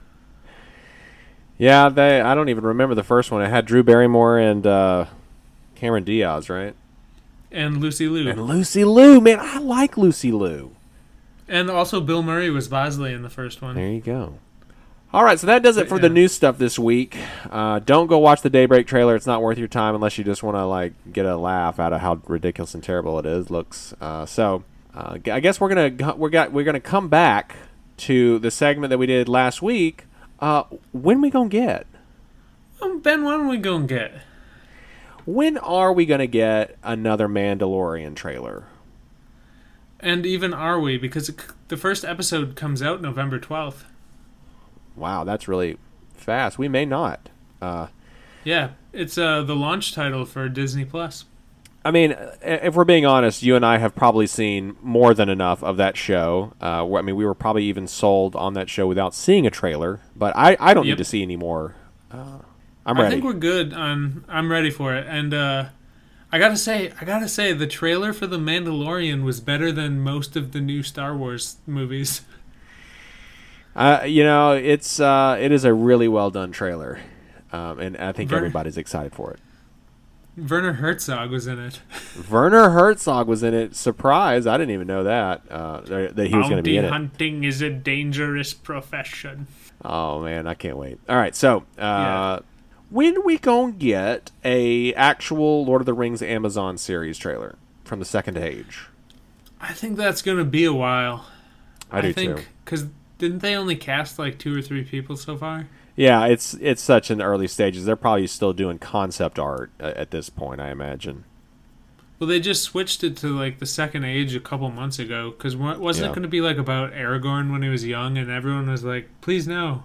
Yeah, they. I don't even remember the first one. It had Drew Barrymore and uh, Cameron Diaz, right?
And Lucy Liu.
And Lucy Liu, man, I like Lucy Liu.
And also Bill Murray was Bosley in the first one.
There you go. All right, so that does it for
yeah.
the new stuff this week. Uh, don't go watch the Daybreak trailer. It's not worth your time unless you just want to like get a laugh out of how ridiculous and terrible it is. Looks. Uh, so uh, I guess we're gonna we're got we're gonna come back to the segment that we did last week. Uh, when we gonna get?
Um, Ben, when are we gonna get?
When are we gonna get another Mandalorian trailer?
And even are we? Because it, the first episode comes out November twelfth.
Wow, that's really fast. We may not. Uh,
yeah, it's uh, the launch title for Disney Plus.
I mean, if we're being honest, you and I have probably seen more than enough of that show. Uh, I mean, we were probably even sold on that show without seeing a trailer. But I, I don't
yep.
need to see any more. Uh, I'm ready.
I think we're good. On, I'm ready for it. And uh, I gotta say, I gotta say, the trailer for The Mandalorian was better than most of the new Star Wars movies.
Uh, you know, it's uh, it is a really well done trailer, um, and I think
Ver-
everybody's excited for it.
Werner Herzog was in it.
Werner Herzog was in it. Surprise! I didn't even know that uh, that he was going to be in it.
Bounty hunting is a dangerous profession.
Oh man, I can't wait. All right, so uh,
Yeah.
when we gonna get a actual Lord of the Rings Amazon series trailer from the Second Age?
I think that's going to be a while.
I do
I think,
too.
because didn't they only cast like two or three people so far?
Yeah, it's it's such in the early stages. They're probably still doing concept art uh, at this point, I imagine.
Well, they just switched it to like the second age a couple months ago because wasn't
Yeah.
it going to be like about Aragorn when he was young and everyone was like, "Please no."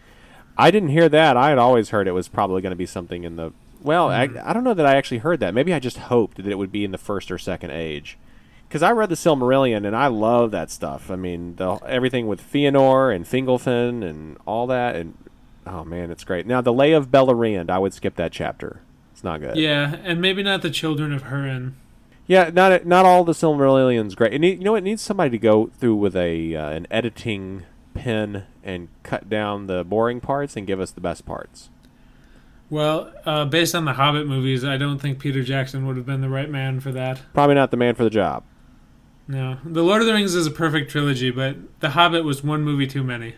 I didn't hear that. I had always heard it was probably going to be something in the. Well,
Mm.
I, I don't know that I actually heard that. Maybe I just hoped that it would be in the first or second age. Because I read the Silmarillion and I love that stuff. I mean, the, everything with Fëanor and Fingolfin and all that. And oh, man, it's great. Now, the Lay of Beleriand, I would skip that chapter. It's not good.
Yeah, and maybe not the Children of Húrin.
Yeah, not not all the Silmarillion's great. It need, you know, it needs somebody to go through with a uh, an editing pen and cut down the boring parts and give us the best parts.
Well, uh, based on the Hobbit movies, I don't think Peter Jackson would have been the right man for that.
Probably not the man for the job.
No, The Lord of the Rings is a perfect trilogy, but The Hobbit was one movie too many.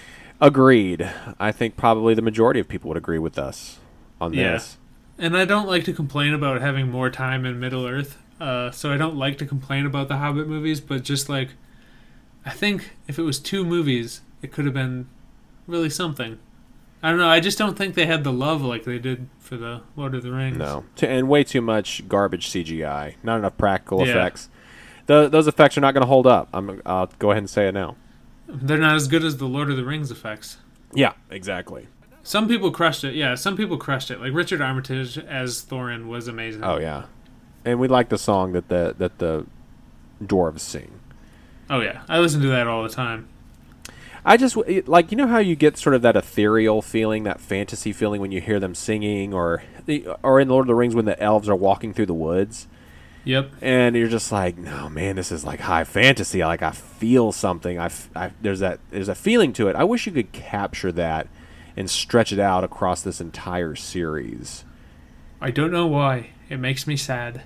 Agreed. I think probably the majority of people would agree with us on
Yeah.
this.
And I don't like to complain about having more time in Middle Earth, uh, so I don't like to complain about the Hobbit movies, but just like, I think if it was two movies, it could have been really something. I don't know, I just don't think they had the love like they did for the Lord of the Rings.
No, T- and way too much garbage C G I. Not enough practical
Yeah.
effects. Th- those effects are not going to hold up. I'm. I'll go ahead and say it now.
They're not as good as the Lord of the Rings effects.
Yeah, exactly.
Some people crushed it, yeah, some people crushed it. Like Richard Armitage as Thorin was amazing.
Oh yeah, and we like the song that the that the dwarves sing.
Oh yeah, I listen to that all the time.
I just like, you know how you get sort of that ethereal feeling, that fantasy feeling when you hear them singing, or the or in Lord of the Rings when the elves are walking through the woods,
Yep.
and you're just like, no man, this is like high fantasy. Like I feel something. I, f- I there's that there's a feeling to it. I wish you could capture that and stretch it out across this entire series.
I don't know why. It makes me sad.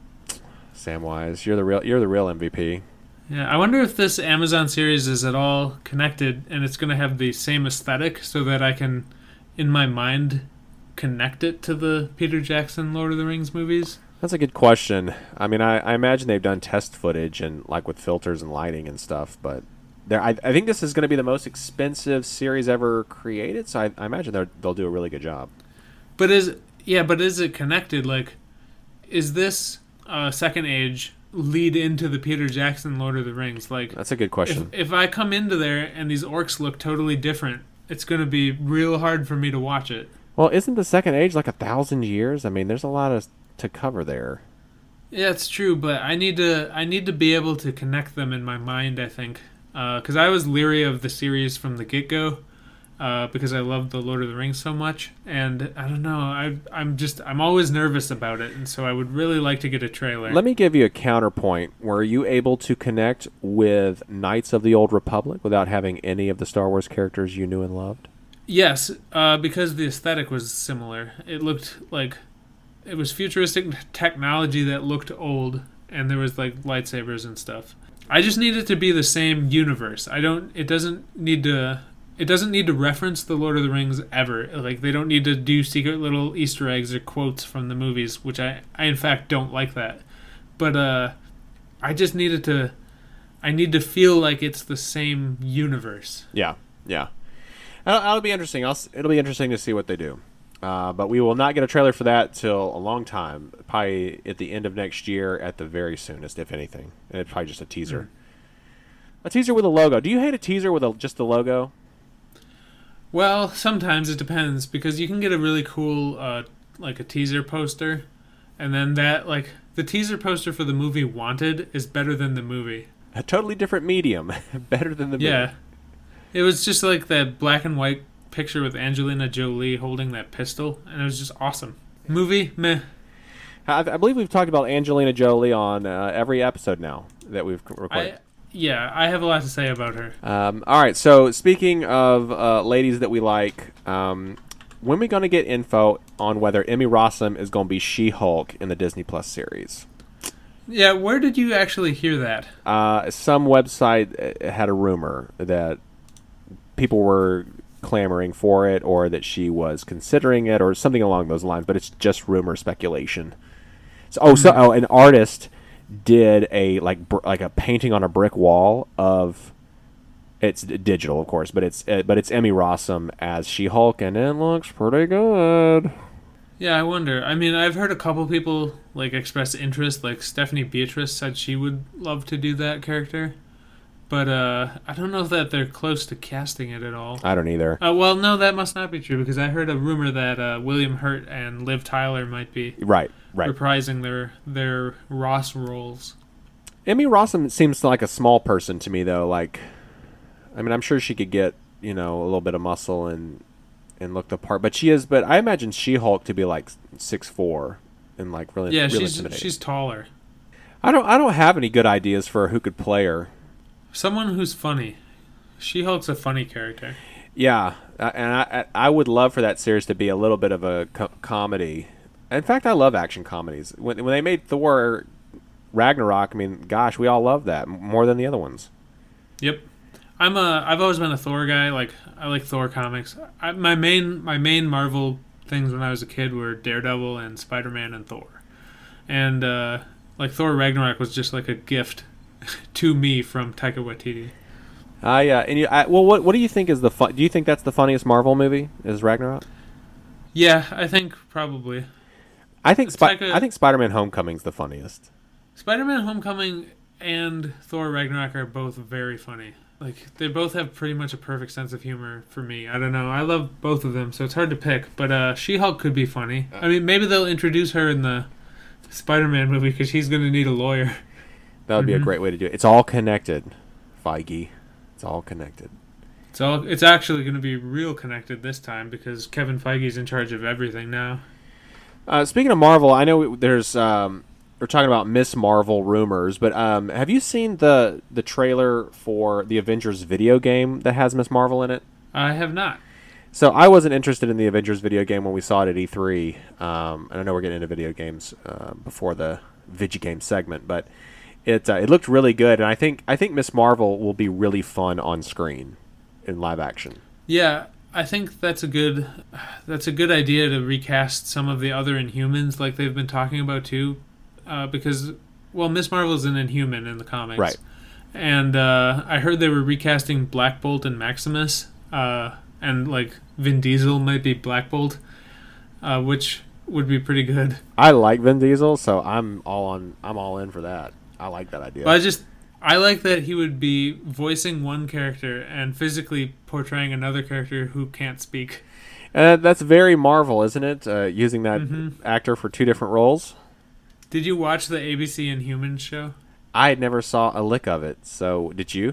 Samwise, you're the real you're the real M V P.
Yeah, I wonder if this Amazon series is at all connected and it's going to have the same aesthetic so that I can, in my mind, connect it to the Peter Jackson Lord of the Rings movies.
That's a good question. I mean, I, I imagine they've done test footage and like with filters and lighting and stuff, but there, I, I think this is going to be the most expensive series ever created, so I, I imagine they'll they'll do a really good job.
But is yeah, but is it connected? Like, is this uh, Second Age lead into the Peter Jackson Lord of the Rings? Like,
That's a good question.
if if I come into there and these orcs look totally different, it's going to be real hard for me to watch it.
Well, isn't the Second Age like a thousand years? I mean, there's a lot of to cover there.
Yeah, it's true, but I need to I need to be able to connect them in my mind, I think. Because I was leery of the series from the get-go uh, because I loved the Lord of the Rings so much. And I don't know, I, I'm just, I'm always nervous about it. And so I would really like to get a trailer.
Let me give you a counterpoint. Were you able to connect with Knights of the Old Republic without having any of the Star Wars characters you knew and loved?
Yes, uh, because the aesthetic was similar. It looked like it was futuristic technology that looked old, and there was like lightsabers and stuff. I just need it to be the same universe. I don't. It doesn't need to. It doesn't need to reference the Lord of the Rings ever. Like they don't need to do secret little Easter eggs or quotes from the movies, which I, I in fact don't like that. But uh, I just needed to. I need to feel like it's the same universe.
Yeah, yeah. It'll, it'll be interesting. I'll, s- it'll be interesting to see what they do. Uh, but we will not get a trailer for that till a long time, probably at the end of next year at the very soonest, if anything. And it's probably just a teaser.
Mm.
A teaser with a logo. Do you hate a teaser with a, just the logo?
Well, sometimes it depends because you can get a really cool, uh, like a teaser poster, and then that, like, the teaser poster for the movie Wanted is better than the movie.
A totally different medium. Better than the movie.
Yeah. It was just like that black and white picture with Angelina Jolie holding that pistol, and it was just awesome. Movie, meh.
I, I believe we've talked about Angelina Jolie on uh, every episode now that we've recorded.
I, yeah, I have a lot to say about her.
Um, all right, so speaking of uh, ladies that we like, um, when are we going to get info on whether Emmy Rossum is going to be She-Hulk in the Disney Plus series?
Yeah, where did you actually hear that?
Uh, some website uh, had a rumor that people were clamoring for it or that she was considering it or something along those lines, but it's just rumor speculation. So, oh, so oh, an artist did a like br- like a painting on a brick wall of It's d- digital, of course, but it's uh, but it's Emmy Rossum as She-Hulk, and it looks pretty good.
Yeah, I wonder. I mean, I've heard a couple people like express interest. Like Stephanie Beatrice said she would love to do that character, but uh, I don't know that they're close to casting it at all.
I don't either.
Uh, well, no, that must not be true because I heard a rumor that uh, William Hurt and Liv Tyler might be
Right, right.
reprising their their Ross roles.
Emmy Rossum seems like a small person to me, though. Like, I mean, I'm sure she could get, you know, a little bit of muscle and and look the part, but she is. But I imagine She-Hulk to be like six four and like really,
Yeah,
really
she's
intimidating.
she's taller.
I don't, I don't have any good ideas for who could play her.
Someone who's funny. She-Hulk's a funny character.
Yeah, uh, and I, I would love for that series to be a little bit of a co- comedy. In fact, I love action comedies. When when they made Thor Ragnarok, I mean, gosh, we all love that more than the other ones.
Yep. I'm a. I've always been a Thor guy. Like I like Thor comics. I, my main my main Marvel things when I was a kid were Daredevil and Spider-Man and Thor, and uh, like Thor Ragnarok was just like a gift to me from Taika Waititi.
Uh, yeah, and you, I, well, what what do you think is the fun? Do you think that's the funniest Marvel movie? Is Ragnarok?
Yeah, I think probably
I think Spi-
Taika-
I think Spider-Man: Homecoming's the funniest.
Spider-Man: Homecoming and Thor Ragnarok are both very funny. Like they both have pretty much a perfect sense of humor for me. I don't know. I love both of them, so it's hard to pick. But uh, She-Hulk could be funny. I mean, maybe they'll introduce her in the Spider-Man movie because she's going to need a lawyer.
That would be a
Mhm.
great way to do it. It's all connected, Feige. It's all connected.
So it's actually going to be real connected this time because Kevin Feige's in charge of everything now.
Uh, speaking of Marvel, I know there's um, we're talking about Miss Marvel rumors, but um, have you seen the the trailer for the Avengers video game that has Miss Marvel in it?
I have not.
So I wasn't interested in the Avengers video game when we saw it at E three. Um, and I know we're getting into video games uh, before the Vigi game segment, but it uh, it looked really good, and I think I think Miss Marvel will be really fun on screen in live action.
Yeah, I think that's a good that's a good idea to recast some of the other Inhumans like they've been talking about too, uh, because well, Miss Marvel's an Inhuman in the comics,
Right.
And uh, I heard they were recasting Black Bolt and Maximus, uh, and like Vin Diesel might be Black Bolt, uh, which would be pretty good.
I like Vin Diesel, so I'm all on I'm all in for that. I like that idea.
But I just I like that he would be voicing one character and physically portraying another character who can't speak.
Uh, that's very Marvel, isn't it? Uh, using that
Mhm.
actor for two different roles.
Did you watch the A B C Inhumans show?
I never saw a lick of it. So did you?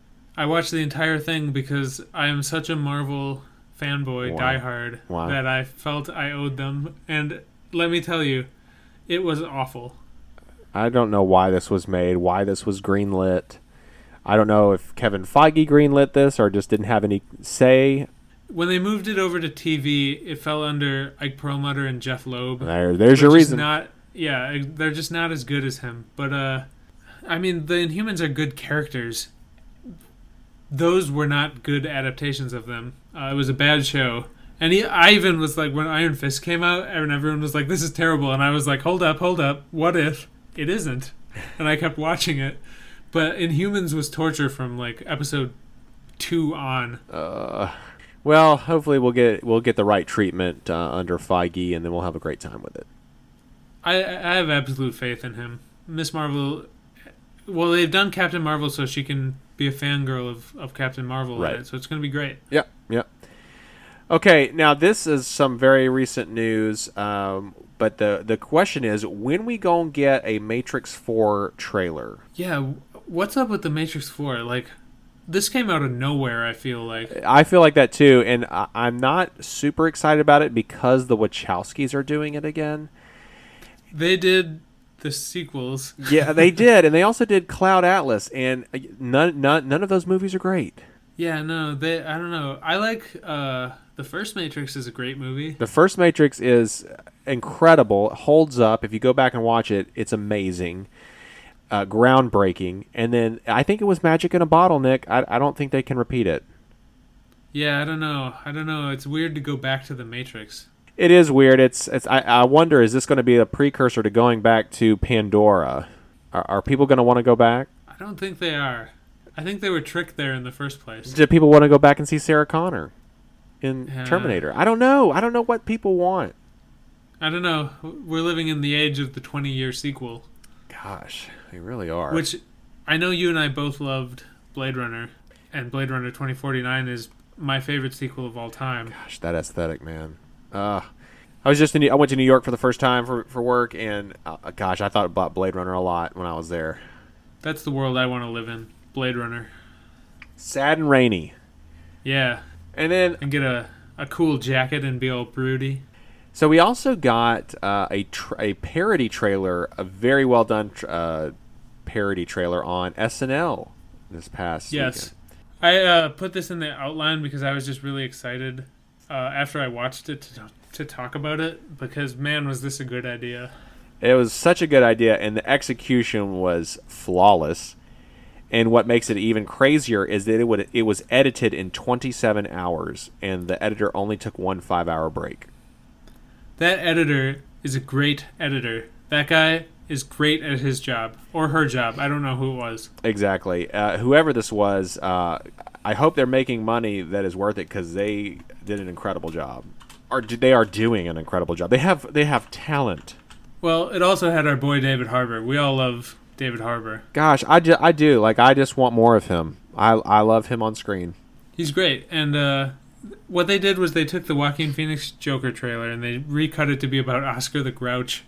I watched the entire thing because I am such a Marvel fanboy,
Wow.
diehard,
Wow.
that I felt I owed them. And let me tell you, it was awful.
I don't know why this was made, why this was greenlit. I don't know if Kevin Feige greenlit this or just didn't have any say.
When they moved it over to T V, it fell under Ike Perlmutter and Jeff Loeb.
There, there's your
which is
reason.
Not, yeah, they're just not as good as him. But, uh, I mean, the Inhumans are good characters. Those were not good adaptations of them. Uh, it was a bad show. And he, I even was like, when Iron Fist came out, and everyone was like, this is terrible. And I was like, hold up, hold up. What if it isn't? And I kept watching it. But Inhumans was torture from, like, episode two on.
Uh, well, hopefully we'll get we'll get the right treatment uh, under Feige, and then we'll have a great time with it.
I, I have absolute faith in him. Miss Marvel... Well, they've done Captain Marvel so she can be a fangirl of, of Captain Marvel,
Right.
in it, so it's going to be great.
Yep, yep. Okay, now this is some very recent news, um, but the the question is, when we gonna get a Matrix four trailer?
Yeah, w- what's up with the Matrix four? Like, this came out of nowhere, I feel like.
I feel like that too, and I, I'm not super excited about it because the Wachowskis are doing it again.
They did the sequels.
Yeah, they did, and they also did Cloud Atlas, and uh, none none none of those movies are great.
Yeah, no, they. I don't know. I like uh, the first Matrix is a great movie.
The first Matrix is incredible, it holds up. If you go back and watch it, it's amazing, uh, groundbreaking. And then I think it was magic in a bottle, Nick. I, I don't think they can repeat it.
Yeah, I don't know. I don't know. It's weird to go back to the Matrix.
It is weird. It's it's. I, I wonder, is this going to be a precursor to going back to Pandora? Are, are people going to want to go back?
I don't think they are. I think they were tricked there in the first place.
Did people want to go back and see Sarah Connor in
Yeah.
Terminator? I don't know. I don't know what people want.
I don't know. We're living in the age of the twenty-year sequel.
Gosh, they really are.
Which, I know you and I both loved Blade Runner, and Blade Runner twenty forty-nine is my favorite sequel of all time.
Gosh, that aesthetic, man. Uh, I was just in. I went to New York for the first time for for work, and uh, gosh, I thought about Blade Runner a lot when I was there.
That's the world I want to live in. Blade Runner.
Sad and rainy.
Yeah.
And then,
And get a, a cool jacket and be all broody.
so we also got uh, a tra- a parody trailer, a very well done tr- uh, parody trailer on S N L this past
Yes.
weekend.
I uh, put this in the outline because I was just really excited uh, after I watched it to, to talk about it, because, man, was this a good idea.
It was such a good idea, and the execution was flawless. And what makes it even crazier is that it would it was edited in twenty-seven hours, and the editor only took one five-hour break.
That editor is a great editor. That guy is great at his job. Or her job. I don't know who it was.
Exactly. Uh, whoever this was, uh, I hope they're making money that is worth it, because they did an incredible job. Or they are doing an incredible job. They have they have talent.
Well, it also had our boy David Harbour. We all love David Harbour.
Gosh, I, ju- I do. Like, I just want more of him. I, I love him on screen.
He's great. And uh, what they did was they took the Joaquin Phoenix Joker trailer and they recut it to be about Oscar the Grouch.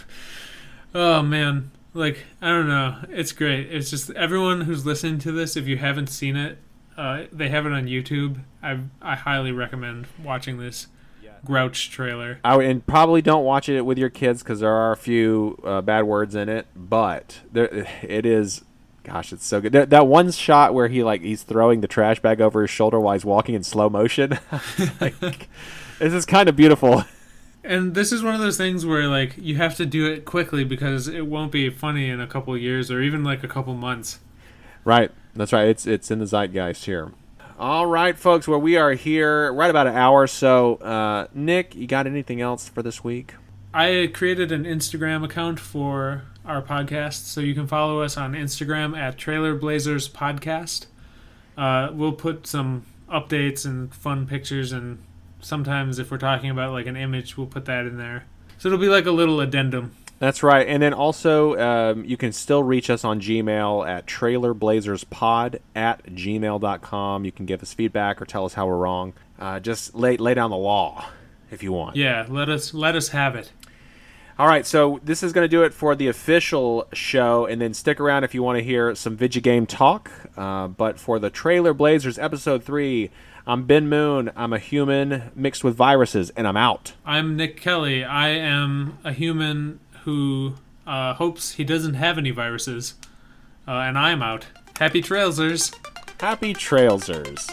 Oh, man. Like, I don't know. It's great. It's just everyone who's listening to this, if you haven't seen it, uh, they have it on YouTube. I I highly recommend watching this Grouch trailer.
I would, and probably don't watch it with your kids, because there are a few uh, bad words in it. But there, it is, gosh, it's so good. There, that one shot where he like he's throwing the trash bag over his shoulder while he's walking in slow motion, like, this is kind of beautiful.
And this is one of those things where, like, you have to do it quickly because it won't be funny in a couple of years or even like a couple months.
Right, that's right. It's it's in the zeitgeist here. All right, folks. Well, we are here right about an hour. So, uh, Nick, you got anything else for this week?
I created an Instagram account for our podcast, so you can follow us on Instagram at Trailer Blazers Podcast. Uh, we'll put some updates and fun pictures, and sometimes if we're talking about like an image, we'll put that in there. So it'll be like a little addendum.
That's right. And then also, um, you can still reach us on Gmail at trailerblazerspod at gmail dot com. You can give us feedback or tell us how we're wrong. Uh, just lay lay down the law if you want.
Yeah, let us let us have it.
All right, so this is going to do it for the official show, and then stick around if you want to hear some video game talk. Uh, but for the Trailer Blazers Episode three, I'm Ben Moon. I'm a human mixed with viruses, and I'm out.
I'm Nick Kelly. I am a human who uh, hopes he doesn't have any viruses. Uh, and I'm out. Happy Trailsers.
Happy Trailsers.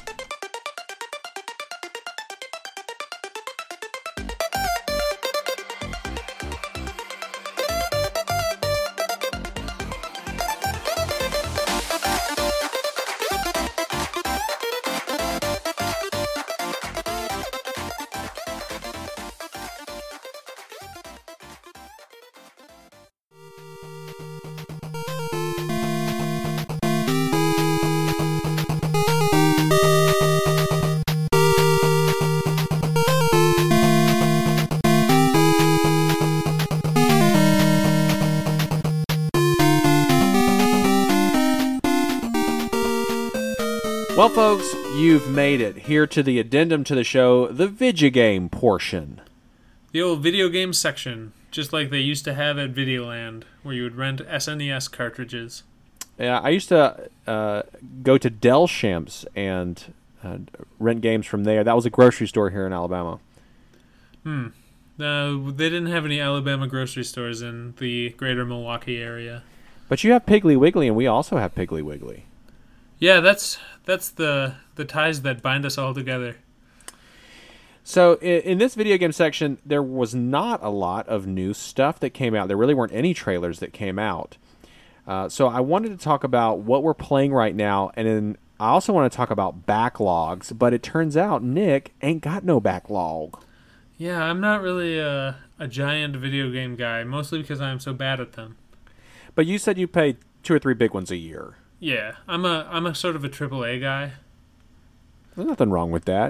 Well, folks, you've made it here to the addendum to the show, the video game portion.
The old video game section, just like they used to have at Videoland, where you would rent S N E S cartridges.
Yeah, I used to uh, go to Delshamps and uh, rent games from there. That was a grocery store here in Alabama.
Hmm. Uh, they didn't have any Alabama grocery stores in the greater Milwaukee area.
But you have Piggly Wiggly, and we also have Piggly Wiggly.
Yeah, that's that's the the ties that bind us all together.
So in, in this video game section, there was not a lot of new stuff that came out. There really weren't any trailers that came out. Uh, so I wanted to talk about what we're playing right now, and then I also want to talk about backlogs. But it turns out Nick ain't got no backlog.
Yeah, I'm not really a, a giant video game guy, mostly because I'm so bad at them.
But you said you played two or three big ones a year.
Yeah, I'm a I'm a sort of a triple A guy.
There's nothing wrong with that.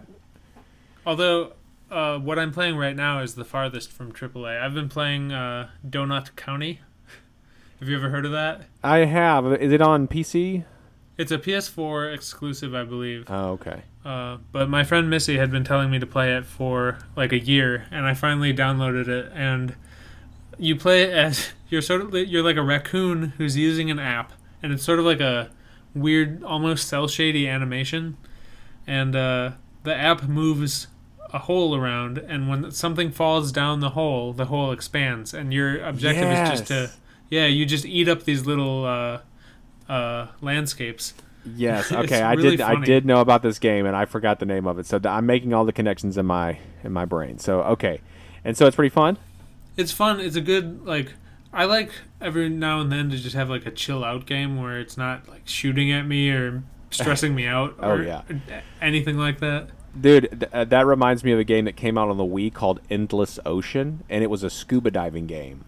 Although uh, what I'm playing right now is the farthest from triple A. I've been playing uh, Donut County. Have you ever heard of that?
I have. Is it on P C?
It's a P S four exclusive, I believe.
Oh, okay.
Uh, but my friend Missy had been telling me to play it for like a year, and I finally downloaded it. And you play it as you're sort of you're like a raccoon who's using an app, and it's sort of like a weird, almost cel shady animation. And uh, the app moves a hole around, and when something falls down the hole, the hole expands, and your objective
Yes.
is just to yeah, you just eat up these little uh, uh, landscapes.
Yes.
It's
Okay. I
really
did. I
funny.
did know about this game, and I forgot the name of it. So th- I'm making all the connections in my in my brain. So okay, and so it's pretty fun.
It's fun. It's a good like. I like every now and then to just have like a chill out game where it's not like shooting at me or stressing me out
Oh,
or
yeah.
anything like that.
Dude, th- uh, that reminds me of a game that came out on the Wii called Endless Ocean, and it was a scuba diving game.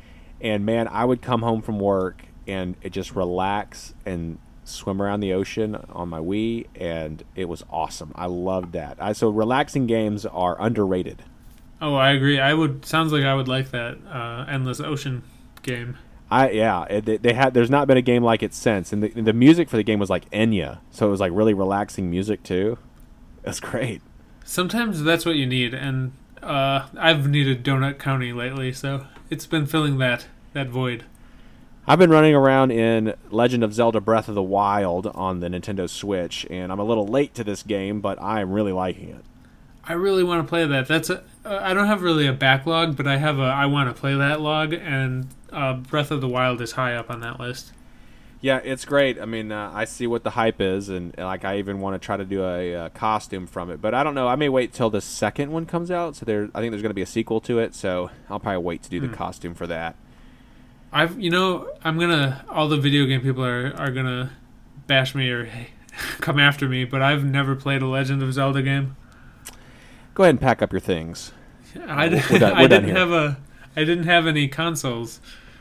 And man, I would come home from work and it just relax and swim around the ocean on my Wii, and it was awesome. I loved that. I, so relaxing games are underrated.
Oh, I agree. I would sounds like I would like that uh, Endless Ocean game.
I yeah, it, they, they had. There's not been a game like it since, and the, the music for the game was like Enya, so it was like really relaxing music too. That's great.
Sometimes that's what you need, and uh, I've needed Donut County lately, so it's been filling that that void.
I've been running around in Legend of Zelda Breath of the Wild on the Nintendo Switch, and I'm a little late to this game, but I am really liking it.
I really want to play that. That's a, uh, I don't have really a backlog, but I have a I want to play that log, and uh, Breath of the Wild is high up on that list.
Yeah, it's great. I mean, uh, I see what the hype is, and uh, like I even want to try to do a, uh costume from it. But I don't know. I may wait till the second one comes out. So there, I think there's going to be a sequel to it. So I'll probably wait to do the
Hmm.
costume for that.
I've you know I'm gonna all the video game people are are gonna bash me or come after me, but I've never played a Legend of Zelda game.
Go ahead and pack up your things.
I,
we're
d-
done-
I
we're done
didn't
here.
have a I didn't have any consoles.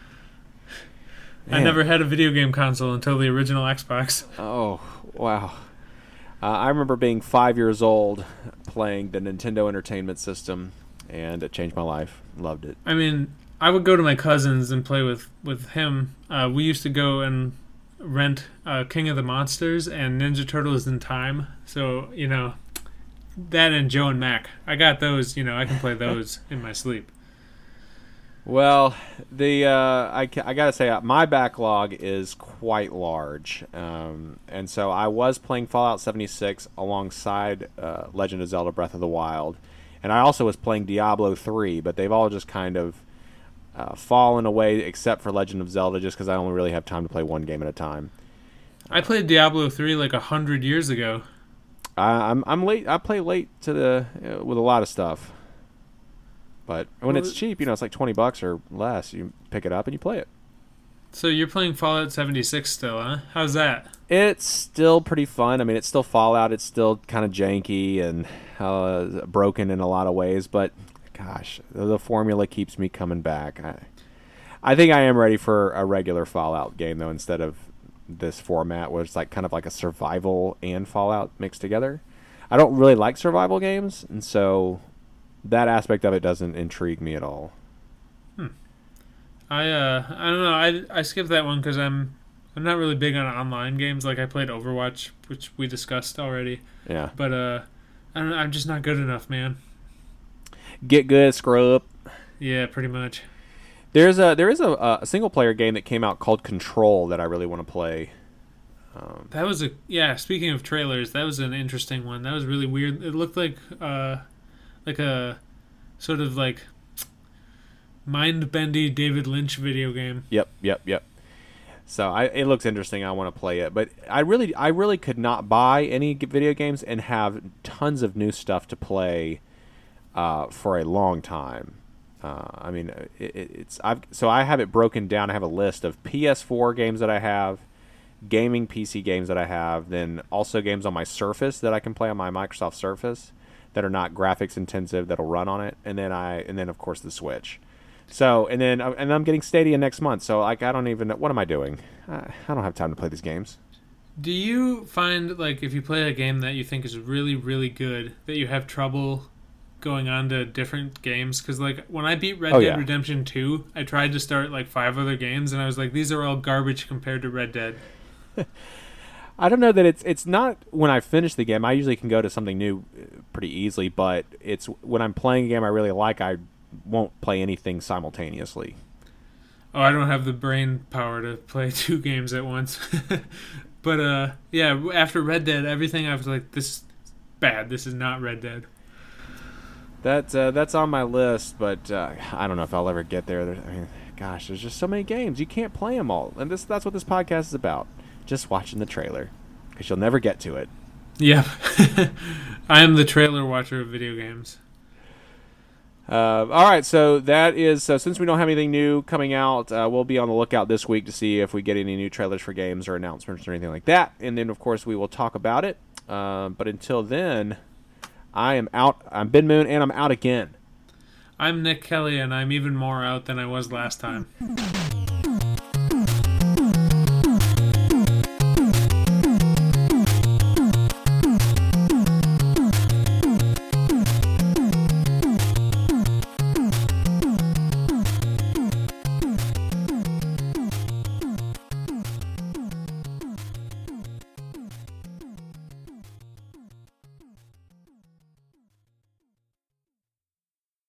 I
Man.
never had a video game console until the original Xbox.
Oh, wow. Uh, I remember being five years old playing the Nintendo Entertainment System, and it changed my life. Loved it.
I mean, I would go to my cousin's and play with with him. Uh, we used to go and rent uh, King of the Monsters and Ninja Turtles in Time. So you know, that and Joe and Mac. I got those. You know, I can play those in my sleep.
Well, the uh, I, ca- I gotta say uh, my backlog is quite large, um, and so I was playing Fallout seventy-six alongside uh, Legend of Zelda: Breath of the Wild, and I also was playing Diablo three, but they've all just kind of uh, fallen away, except for Legend of Zelda, just because I only really have time to play one game at a time.
I played Diablo three like a hundred years ago.
I, I'm I'm late. I play late to the uh, with a lot of stuff. But when
Well,
it's cheap, you know, it's like twenty bucks or less. You pick it up and you play it.
So you're playing Fallout seventy-six still, huh? How's that?
It's still pretty fun. I mean, it's still Fallout. It's still kind of janky and uh, broken in a lot of ways. But gosh, the formula keeps me coming back. I, I think I am ready for a regular Fallout game though, instead of this format where it's like kind of like a survival and Fallout mixed together. I don't really like survival games, and so that aspect of it doesn't intrigue me at all.
I uh I don't know. I I skipped that one because I'm I'm not really big on online games. Like I played Overwatch, which we discussed already.
Yeah.
But uh, I don't know, I'm just not good enough, man.
Get good, scrub.
Yeah, pretty much.
There's a there is a, a single player game that came out called Control that I really want to play. Um,
That was a yeah. Speaking of trailers, that was an interesting one. That was really weird. It looked like uh, like a sort of like mind-bendy David Lynch video game.
yep, yep, yep. So I, it looks interesting. I want to play it, but I really, I really could not buy any g- video games and have tons of new stuff to play uh, for a long time. Uh, I mean, it, it- it's I've so I have it broken down. I have a list of P S four games that I have, gaming P C games that I have, then also games on my Surface that I can play on my Microsoft Surface that are not graphics intensive that'll run on it, and then I and then of course the Switch. So and then uh, and I'm getting Stadia next month. So like I don't even know what am I doing? I, I don't have time to play these games.
Do you find, like, if you play a game that you think is really, really good, that you have trouble going on to different games? Because, like, when I beat Red
Oh,
Dead
yeah.
Redemption two, I tried to start, like, five other games, and I was like, these are all garbage compared to Red Dead.
I don't know that it's it's not when I finish the game. I usually can go to something new uh, pretty easily, but it's when I'm playing a game I really like, I won't play anything simultaneously.
Oh, I don't have the brain power to play two games at once. But, uh, yeah, after Red Dead, everything I was like, this is bad. This is not Red Dead.
That uh, that's on my list, but uh, I don't know if I'll ever get there. There- I mean, gosh, there's just so many games you can't play them all, and this that's what this podcast is about. Just watching the trailer, because you'll never get to it.
Yep. I am the trailer watcher of video games.
Uh, all right, so that is uh, since we don't have anything new coming out, uh, we'll be on the lookout this week to see if we get any new trailers for games or announcements or anything like that, and then of course we will talk about it. Uh, but until then, I am out. I'm Ben Moon, and I'm out again.
I'm Nick Kelly, and I'm even more out than I was last time.